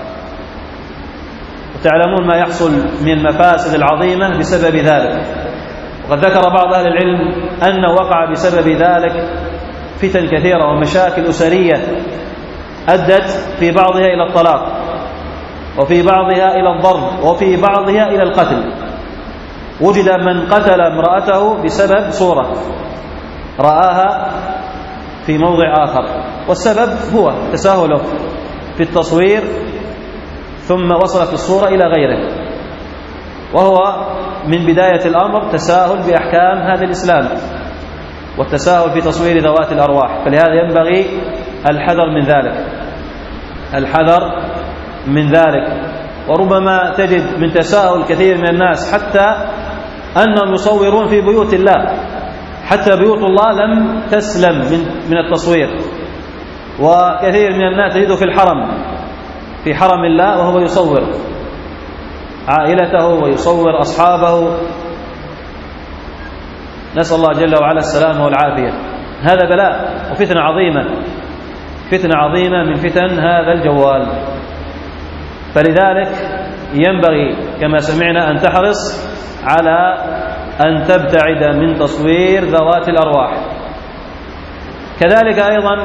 وتعلمون ما يحصل من المفاسد العظيمة بسبب ذلك. وقد ذكر بعض أهل العلم أن وقع بسبب ذلك فتن كثيرة ومشاكل أسرية أدت في بعضها إلى الطلاق، وفي بعضها إلى الضرب، وفي بعضها إلى القتل. وجد من قتل امرأته بسبب صورة رآها في موضع آخر، والسبب هو تساهله في التصوير، ثم وصلت الصورة إلى غيره، وهو من بداية الأمر تساهل بأحكام هذا الإسلام والتساهل في تصوير ذوات الأرواح. فلهذا ينبغي الحذر من ذلك، الحذر من ذلك. وربما تجد من تساهل كثير من الناس حتى أنهم يصورون في بيوت الله، حتى بيوت الله لم تسلم من التصوير. وكثير من الناس تجده في حرم الله وهو يصور عائلته ويصور أصحابه، نسأل الله جل وعلا السلامة والعافية. هذا بلاء وفتنة عظيمة، فتنة عظيمة من فتن هذا الجوال. فلذلك ينبغي كما سمعنا أن تحرص على أن تبتعد من تصوير ذوات الأرواح. كذلك أيضا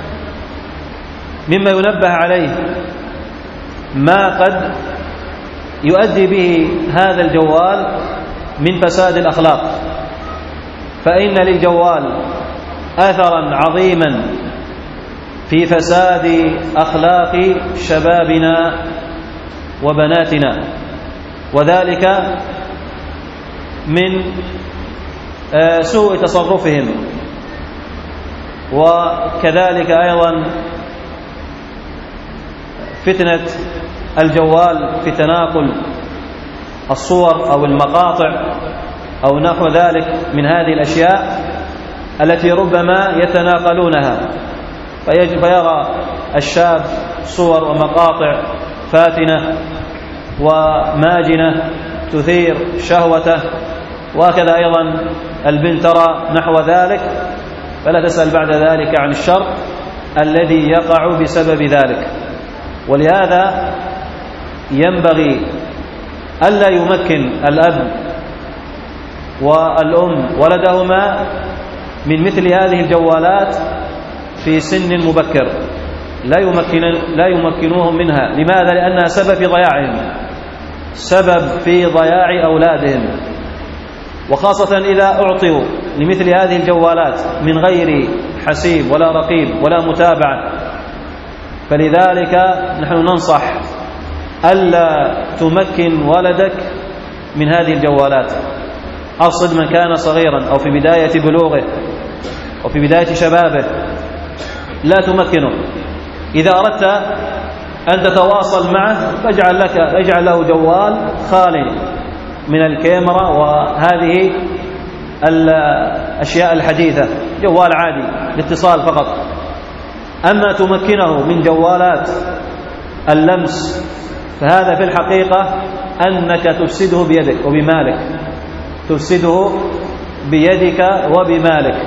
مما ينبه عليه ما قد يؤدي به هذا الجوال من فساد الأخلاق، فإن للجوال أثرا عظيما في فساد أخلاق شبابنا وبناتنا، وذلك من سوء تصرفهم، وكذلك أيضا فتنة الجوال في تناقل الصور أو المقاطع أو نحو ذلك من هذه الأشياء التي ربما يتناقلونها، فيرى الشاب صور ومقاطع فاتنة وماجنة تثير شهوته، وهكذا أيضا البنت ترى نحو ذلك، فلا تسأل بعد ذلك عن الشر الذي يقع بسبب ذلك. ولهذا ينبغي ألا يمكن الأب والأم ولدهما من مثل هذه الجوالات في سن مبكر، لا يمكنوهم منها. لماذا؟ لأنها سبب في ضياعهم، سبب في ضياع أولادهم، وخاصة إذا أعطوا لمثل هذه الجوالات من غير حسيب ولا رقيب ولا متابعة. فلذلك نحن ننصح ألا تمكن ولدك من هذه الجوالات، أقصد من كان صغيرا أو في بداية بلوغه أو في بداية شبابه، لا تمكنه. إذا أردت أن تتواصل معه فاجعل له جوال خالي من الكاميرا وهذه الأشياء الحديثة، جوال عادي الاتصال فقط. أما تمكنه من جوالات اللمس فهذا في الحقيقة أنك تفسده بيدك وبمالك، تفسده بيدك وبمالك.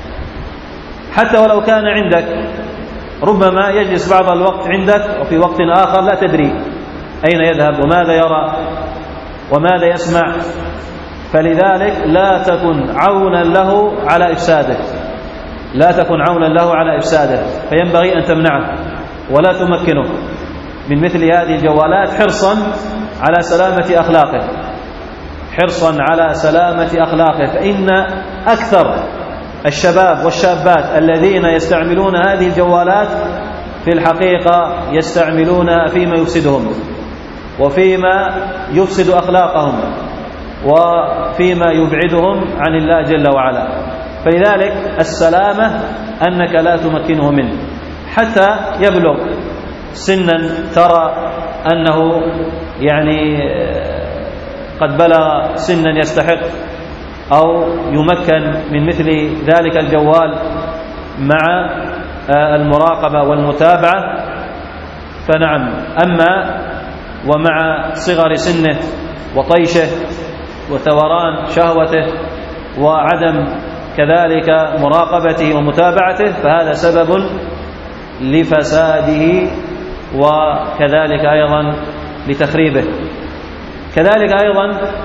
حتى ولو كان عندك ربما يجلس بعض الوقت عندك وفي وقت آخر لا تدري أين يذهب وماذا يرى وماذا يسمع، فلذلك لا تكن عونا له على إفساده، لا تكن عونا له على إفساده، فينبغي أن تمنعه ولا تمكنه من مثل هذه الجوالات حرصا على سلامة أخلاقه، حرصا على سلامة أخلاقه. فإن أكثر الشباب والشابات الذين يستعملون هذه الجوالات في الحقيقة يستعملونها فيما يفسدهم وفيما يفسد أخلاقهم وفيما يبعدهم عن الله جل وعلا. فلذلك السلامة أنك لا تمكنه منه حتى يبلغ سنا ترى أنه يعني قد بلغ سنا يستحق أو يمكن من مثل ذلك الجوال مع المراقبة والمتابعة فنعم. أما ومع صغر سنه وطيشه وثوران شهوته وعدم كذلك مراقبته ومتابعته فهذا سبب لفساده وكذلك أيضا لتخريبه. كذلك أيضا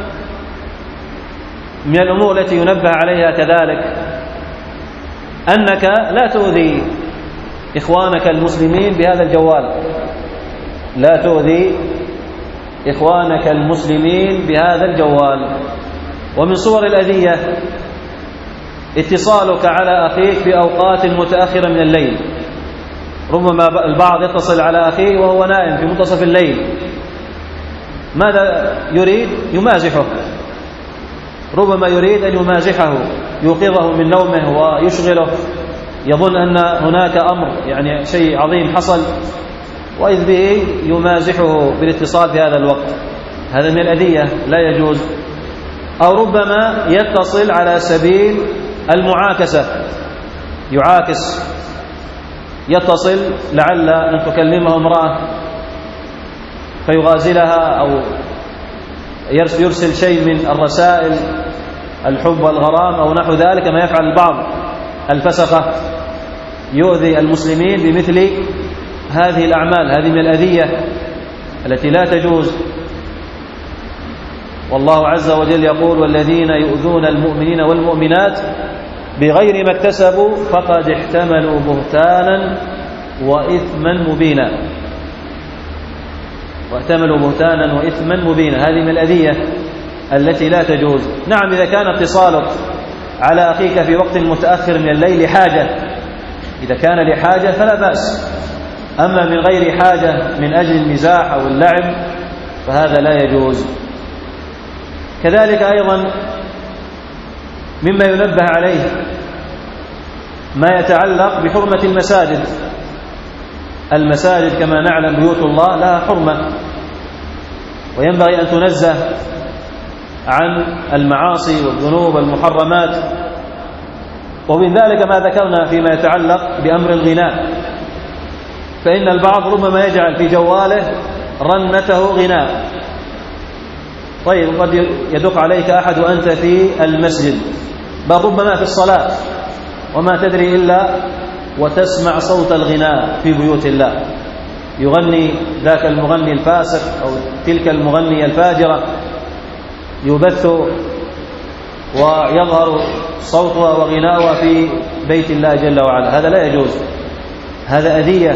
من الأمور التي ينبه عليها كذلك أنك لا تؤذي إخوانك المسلمين بهذا الجوال، لا تؤذي إخوانك المسلمين بهذا الجوال. ومن صور الأذية اتصالك على أخيك في أوقات متأخرة من الليل، ربما البعض يتصل على أخيه وهو نائم في منتصف الليل، ماذا يريد؟ يمازحه، ربما يريد أن يمازحه يوقظه من نومه ويشغله، يظن أن هناك أمر يعني شيء عظيم حصل وإذ به يمازحه بالاتصال في هذا الوقت، هذا من الأذية لا يجوز. أو ربما يتصل على سبيل المعاكسة، يعاكس، يتصل لعل أن تكلمه امرأة فيغازلها أو يرسل شيء من الرسائل الحب والغرام أو نحو ذلك، كما يفعل بعض الفسقة يؤذي المسلمين بمثل هذه الأعمال. هذه من الأذية التي لا تجوز. والله عز وجل يقول: والذين يؤذون المؤمنين والمؤمنات بغير ما اكتسبوا فقد احتملوا بهتانا وإثما مبينا. واحتملوا بهتانا وإثما مبينا، هذه من الأذية التي لا تجوز. نعم، إذا كان اتصالك على أخيك في وقت متأخر من الليل حاجة، إذا كان لحاجة فلا بأس، أما من غير حاجة من أجل المزاح أو اللعب فهذا لا يجوز. كذلك أيضا مما ينبه عليه ما يتعلق بحرمة المساجد. المساجد كما نعلم بيوت الله لها حرمة، وينبغي أن تنزه عن المعاصي والذنوب والمحرمات. ومن ذلك ما ذكرنا فيما يتعلق بأمر الغناء، فإن البعض ربما يجعل في جواله رنته غناء. طيب، قد يدق عليك أحد وأنت في المسجد، بل ربما في الصلاة، وما تدري إلا وتسمع صوت الغناء في بيوت الله، يغني ذاك المغني الفاسق أو تلك المغنية الفاجرة، يبث ويظهر صوتها وغناؤها في بيت الله جل وعلا. هذا لا يجوز، هذا أذية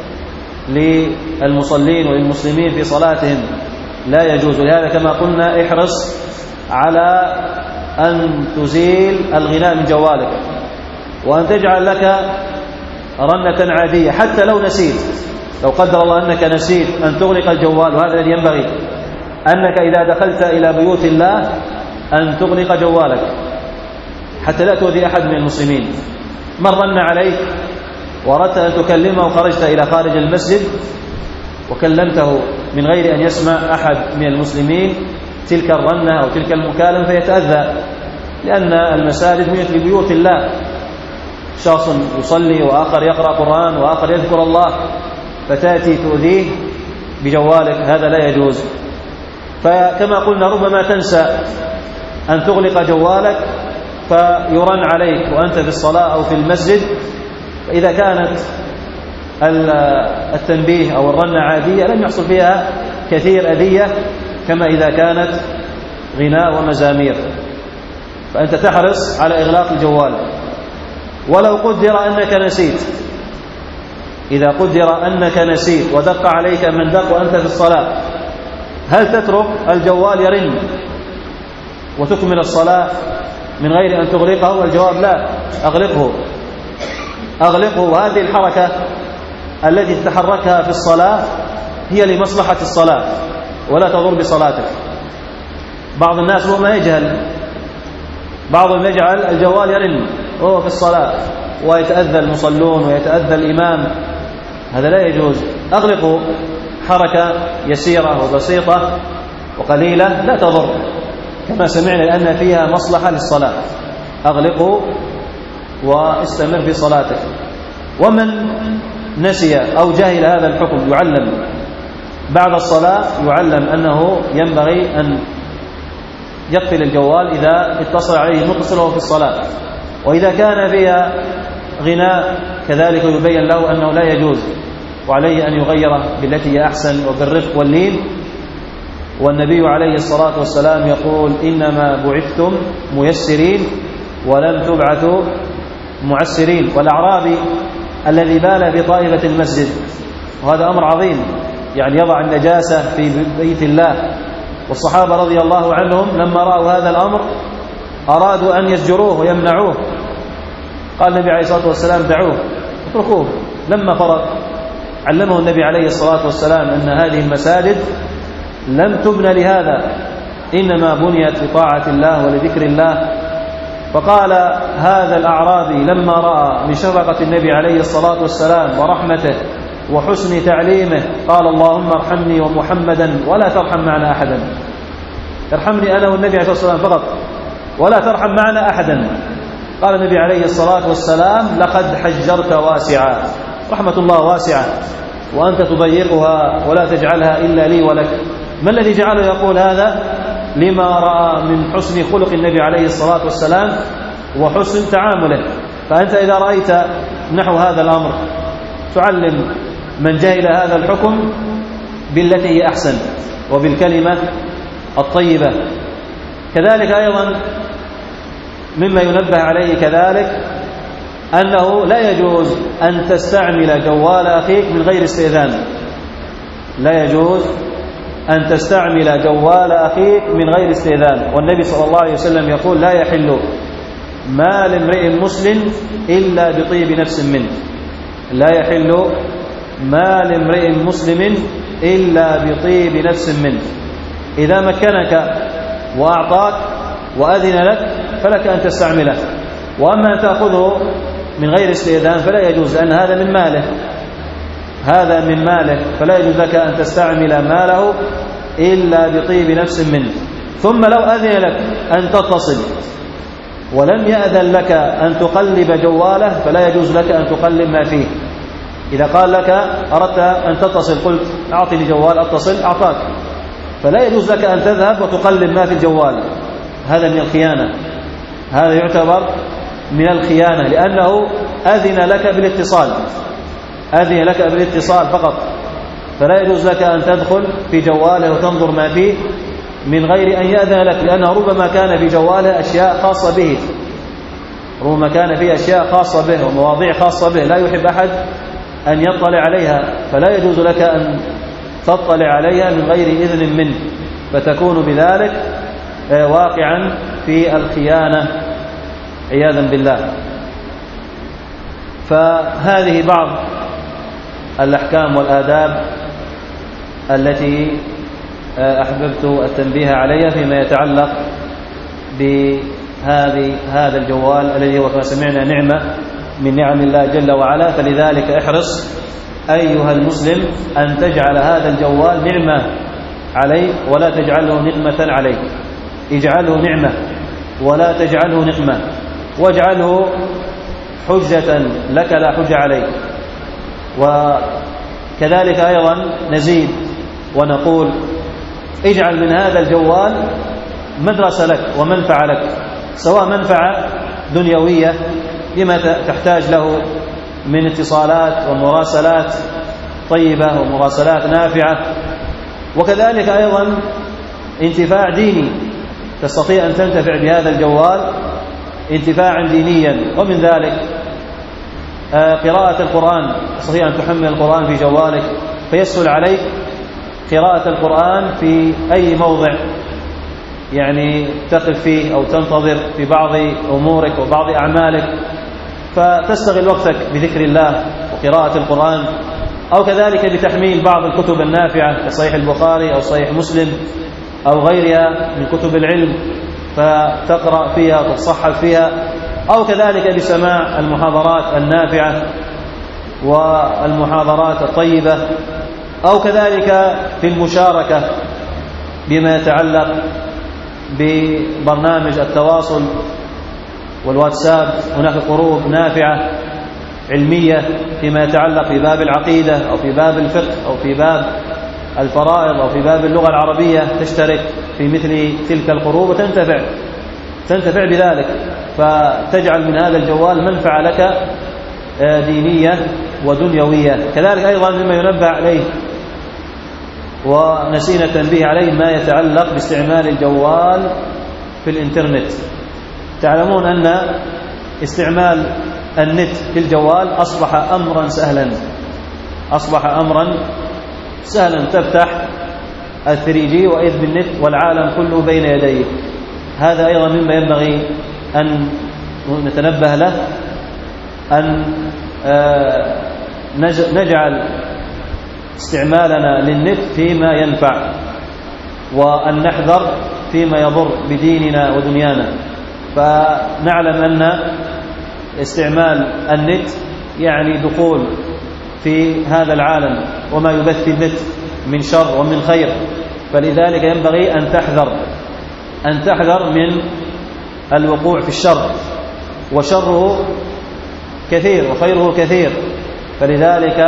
للمصلين وللمسلمين في صلاتهم، لا يجوز. لهذا كما قلنا احرص على أن تزيل الغناء من جوالك، وأن تجعل لك رنة عادية حتى لو نسيت. لو قدر الله أنك نسيت أن تغلق الجوال، وهذا الذي ينبغي، أنك إذا دخلت إلى بيوت الله أن تغلق جوالك حتى لا تؤذي أحد من المسلمين. من رن عليك وأردت أن تكلمه وخرجت إلى خارج المسجد وكلمته من غير أن يسمع أحد من المسلمين تلك الرنة أو تلك المكالمة فيتأذى، لأن المساجد مثل بيوت الله، شخص يصلي وآخر يقرأ قرآن وآخر يذكر الله، فتأتي تؤذيه بجوالك، هذا لا يجوز. فكما قلنا ربما تنسى أن تغلق جوالك فيرن عليك وأنت في الصلاة أو في المسجد، فإذا كانت التنبيه أو الرنة عادية لم يحصل فيها كثير أذية كما إذا كانت غناء ومزامير، فأنت تحرص على إغلاق الجوال. ولو قدر أنك نسيت، إذا قدر أنك نسيت ودق عليك من دق وأنت في الصلاة، هل تترك الجوال يرن وتكمل الصلاة من غير أن تغلقه؟ الجواب لا، أغلقه. وهذه الحركة التي تتحركها في الصلاة هي لمصلحة الصلاة ولا تضر بصلاتك. بعض الناس ربما يجهل، بعضهم يجعل الجوال يرن وهو في الصلاة ويتأذى المصلون ويتأذى الإمام، هذا لا يجوز. أغلقه، حركة يسيرة وبسيطة وقليلة لا تضر، كما سمعنا لأن فيها مصلحة للصلاة. أغلقه واستمر في صلاتك. ومن نسي أو جهل هذا الحكم يعلم بعد الصلاة، يعلم أنه ينبغي أن يقفل الجوال إذا اتصل عليه متصل وهو في الصلاة. وإذا كان فيها غناء كذلك يبين له أنه لا يجوز، وعليه أن يغيره بالتي هي أحسن وبالرفق واللين. والنبي عليه الصلاة والسلام يقول: إنما بعثتم ميسرين ولم تبعثوا معسرين. والأعرابي الذي بال في طائفة المسجد، وهذا أمر عظيم، يعني يضع النجاسة في بيت الله، والصحابة رضي الله عنهم لما رأوا هذا الأمر أرادوا أن يزجروه ويمنعوه، قال النبي عليه الصلاة والسلام: دعوه، اتركوه. لما فرغ علمه النبي عليه الصلاة والسلام أن هذه المساجد لم تبنى لهذا، إنما بنيت لطاعة الله ولذكر الله. فقال هذا الأعرابي لما رأى من شفقة النبي عليه الصلاة والسلام ورحمته وحسن تعليمه قال اللهم ارحمني ومحمدا ولا ترحم معنا أحدا. ارحمني أنا والنبي عليه الصلاة والسلام فقط ولا ترحم معنا أحدا. قال النبي عليه الصلاة والسلام لقد حجرت واسعا. رحمة الله واسعة وأنت تضيقها ولا تجعلها إلا لي ولك. ما الذي جعله يقول هذا؟ لما رأى من حسن خلق النبي عليه الصلاة والسلام وحسن تعامله. فأنت إذا رأيت نحو هذا الأمر تعلم من جهل هذا الحكم بالتي هي أحسن وبالكلمة الطيبة. كذلك أيضا مما ينبه عليه كذلك أنه لا يجوز أن تستعمل جوال أخيك من غير استئذان. لا يجوز أن تستعمل جوال أخيك من غير استئذان. والنبي صلى الله عليه وسلم يقول لا يحل مال امرئ مسلم إلا بطيب نفس منه. لا يحل مال امرئ مسلم إلا بطيب نفس منه. إذا مكنك وأعطاك وأذن لك فلك أن تستعمله، وأما أن تأخذه من غير استئذان فلا يجوز، لأن هذا من ماله، هذا من ماله، فلا يجوز لك أن تستعمل ماله إلا بطيب نفس منه. ثم لو أذن لك أن تتصل ولم يأذن لك أن تقلب جواله فلا يجوز لك أن تقلب ما فيه. إذا قال لك أردت أن تتصل قلت أعطني جوال أتصل أعطاك، فلا يجوز لك أن تذهب وتقلب ما في الجوال. هذا من الخيانة، هذا يعتبر من الخيانة، لأنه أذن لك بالاتصال، أذن لك بالاتصال فقط، فلا يجوز لك أن تدخل في جواله وتنظر ما فيه من غير أن يأذن لك، لأنه ربما كان في جواله أشياء خاصة به، ربما كان فيه أشياء خاصة به ومواضيع خاصة به لا يحب أحد أن يطلع عليها، فلا يجوز لك أن تطلع عليها من غير إذن منه، فتكون بذلك واقعا في الخيانة عياذا بالله. فهذه بعض الأحكام والآداب التي أحببت التنبيه عليها فيما يتعلق بهذا الجوال الذي هو كما سمعنا نعمة من نعم الله جل وعلا. فلذلك احرص أيها المسلم أن تجعل هذا الجوال نعمة عليك ولا تجعله نقمة عليك. اجعله نعمة ولا تجعله نقمة، واجعله حجة لك لا حجة عليك. وكذلك أيضا نزيد ونقول اجعل من هذا الجوال مدرسة لك ومنفعة لك، سواء منفعة دنيوية لما تحتاج له من اتصالات ومراسلات طيبة ومراسلات نافعة، وكذلك أيضا انتفاع ديني، تستطيع أن تنتفع بهذا الجوال انتفاعا دينيا. ومن ذلك قراءة القرآن، تستطيع أن تحمل القرآن في جوالك فيسهل عليك قراءة القرآن في أي موضع يعني تقف فيه أو تنتظر في بعض أمورك وبعض أعمالك، فتستغل وقتك بذكر الله وقراءة القرآن، أو كذلك بتحميل بعض الكتب النافعة كصحيح البخاري أو صحيح مسلم أو غيرها من كتب العلم فتقرأ فيها وتتصحف فيها، أو كذلك بسماع المحاضرات النافعة والمحاضرات الطيبة، أو كذلك في المشاركة بما يتعلق ببرنامج التواصل والواتساب. هناك قروب نافعة علمية فيما يتعلق في باب العقيدة أو في باب الفقه أو في باب الفرائض أو في باب اللغة العربية، تشترك في مثل تلك القروب وتنتفع بذلك، فتجعل من هذا الجوال منفعة لك دينية ودنيوية. كذلك أيضا مما ينبه عليه ونسينا التنبيه عليه ما يتعلق باستعمال الجوال في الإنترنت. تعلمون أن استعمال النت في الجوال أصبح أمرا سهلا، تفتح 3G وإذ بالنت والعالم كله بين يديك. هذا أيضا مما ينبغي أن نتنبه له، أن نجعل استعمالنا للنت فيما ينفع، وأن نحذر فيما يضر بديننا ودنيانا. فنعلم أن استعمال النت يعني دخول في هذا العالم وما يبث في النت من شر ومن خير. فلذلك ينبغي أن تحذر من الوقوع في الشر، وشره كثير وخيره كثير. فلذلك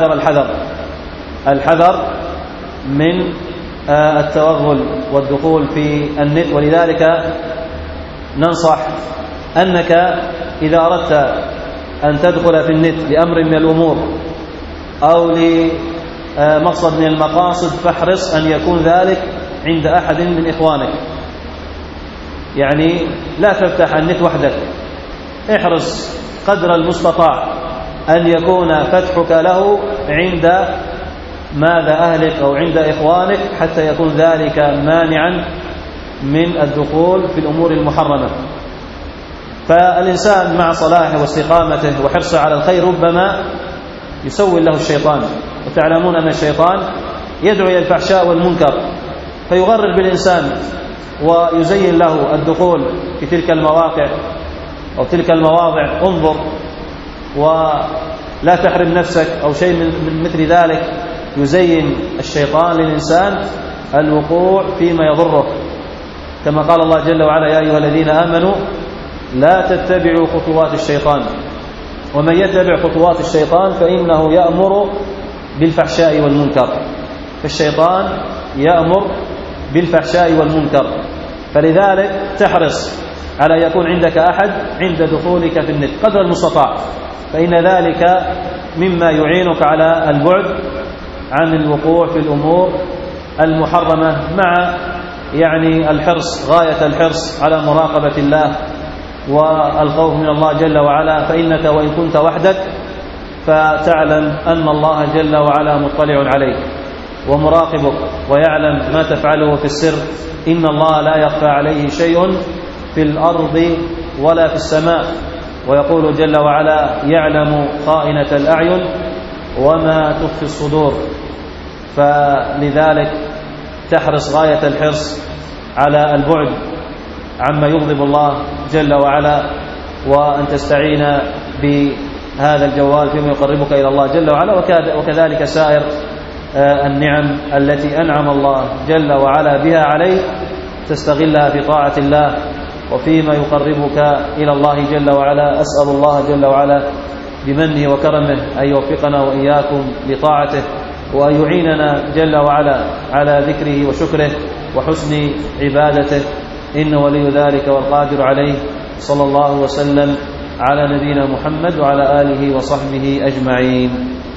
الحذر من التوغل والدخول في النت. ولذلك ننصح أنك إذا أردت أن تدخل في النت لأمر من الأمور أو لمقصد من المقاصد فاحرص أن يكون ذلك عند أحد من إخوانك. يعني لا تفتح النت وحدك، احرص قدر المستطاع أن يكون فتحك له عند أهلك أو عند إخوانك، حتى يكون ذلك مانعا من الدخول في الأمور المحرمة. فالإنسان مع صلاحه واستقامته وحرصه على الخير ربما يسول له الشيطان، وتعلمون أن الشيطان يدعو إلى الفحشاء والمنكر، فيغرر بالإنسان ويزين له الدخول في تلك المواقع أو تلك المواضع. انظر ولا تحرم نفسك أو شيء من مثل ذلك. يزين الشيطان للإنسان الوقوع فيما يضره، كما قال الله جل وعلا: يا أيها الذين آمنوا لا تتبعوا خطوات الشيطان ومن يتبع خطوات الشيطان فإنه يأمر بالفحشاء والمنكر. فالشيطان يأمر بالفحشاء والمنكر، فلذلك تحرص على يكون عندك أحد عند دخولك في النت قدر المستطاع، فإن ذلك مما يعينك على البعد عن الوقوع في الأمور المحرمة، مع الحرص غاية الحرص على مراقبة الله والخوف من الله جل وعلا. فإنك وإن كنت وحدك فتعلم أن الله جل وعلا مطلع عليك ومراقبك ويعلم ما تفعله في السر. إن الله لا يخفى عليه شيء في الأرض ولا في السماء. ويقول جل وعلا: يعلم خائنة الأعين وما تخفي الصدور. فلذلك تحرص غاية الحرص على البعد عما يغضب الله جل وعلا، وأن تستعين بهذا الجوال فيما يقربك إلى الله جل وعلا، وكذلك سائر النعم التي أنعم الله جل وعلا بها عليك تستغلها في طاعة الله وفيما يقربك إلى الله جل وعلا. أسأل الله جل وعلا بمنه وكرمه أن يوفقنا وإياكم لطاعته، وأن يعيننا جل وعلا على ذكره وشكره وحسن عبادته، إنه ولي ذلك والقادر عليه. صلى الله وسلم على نبينا محمد وعلى آله وصحبه أجمعين.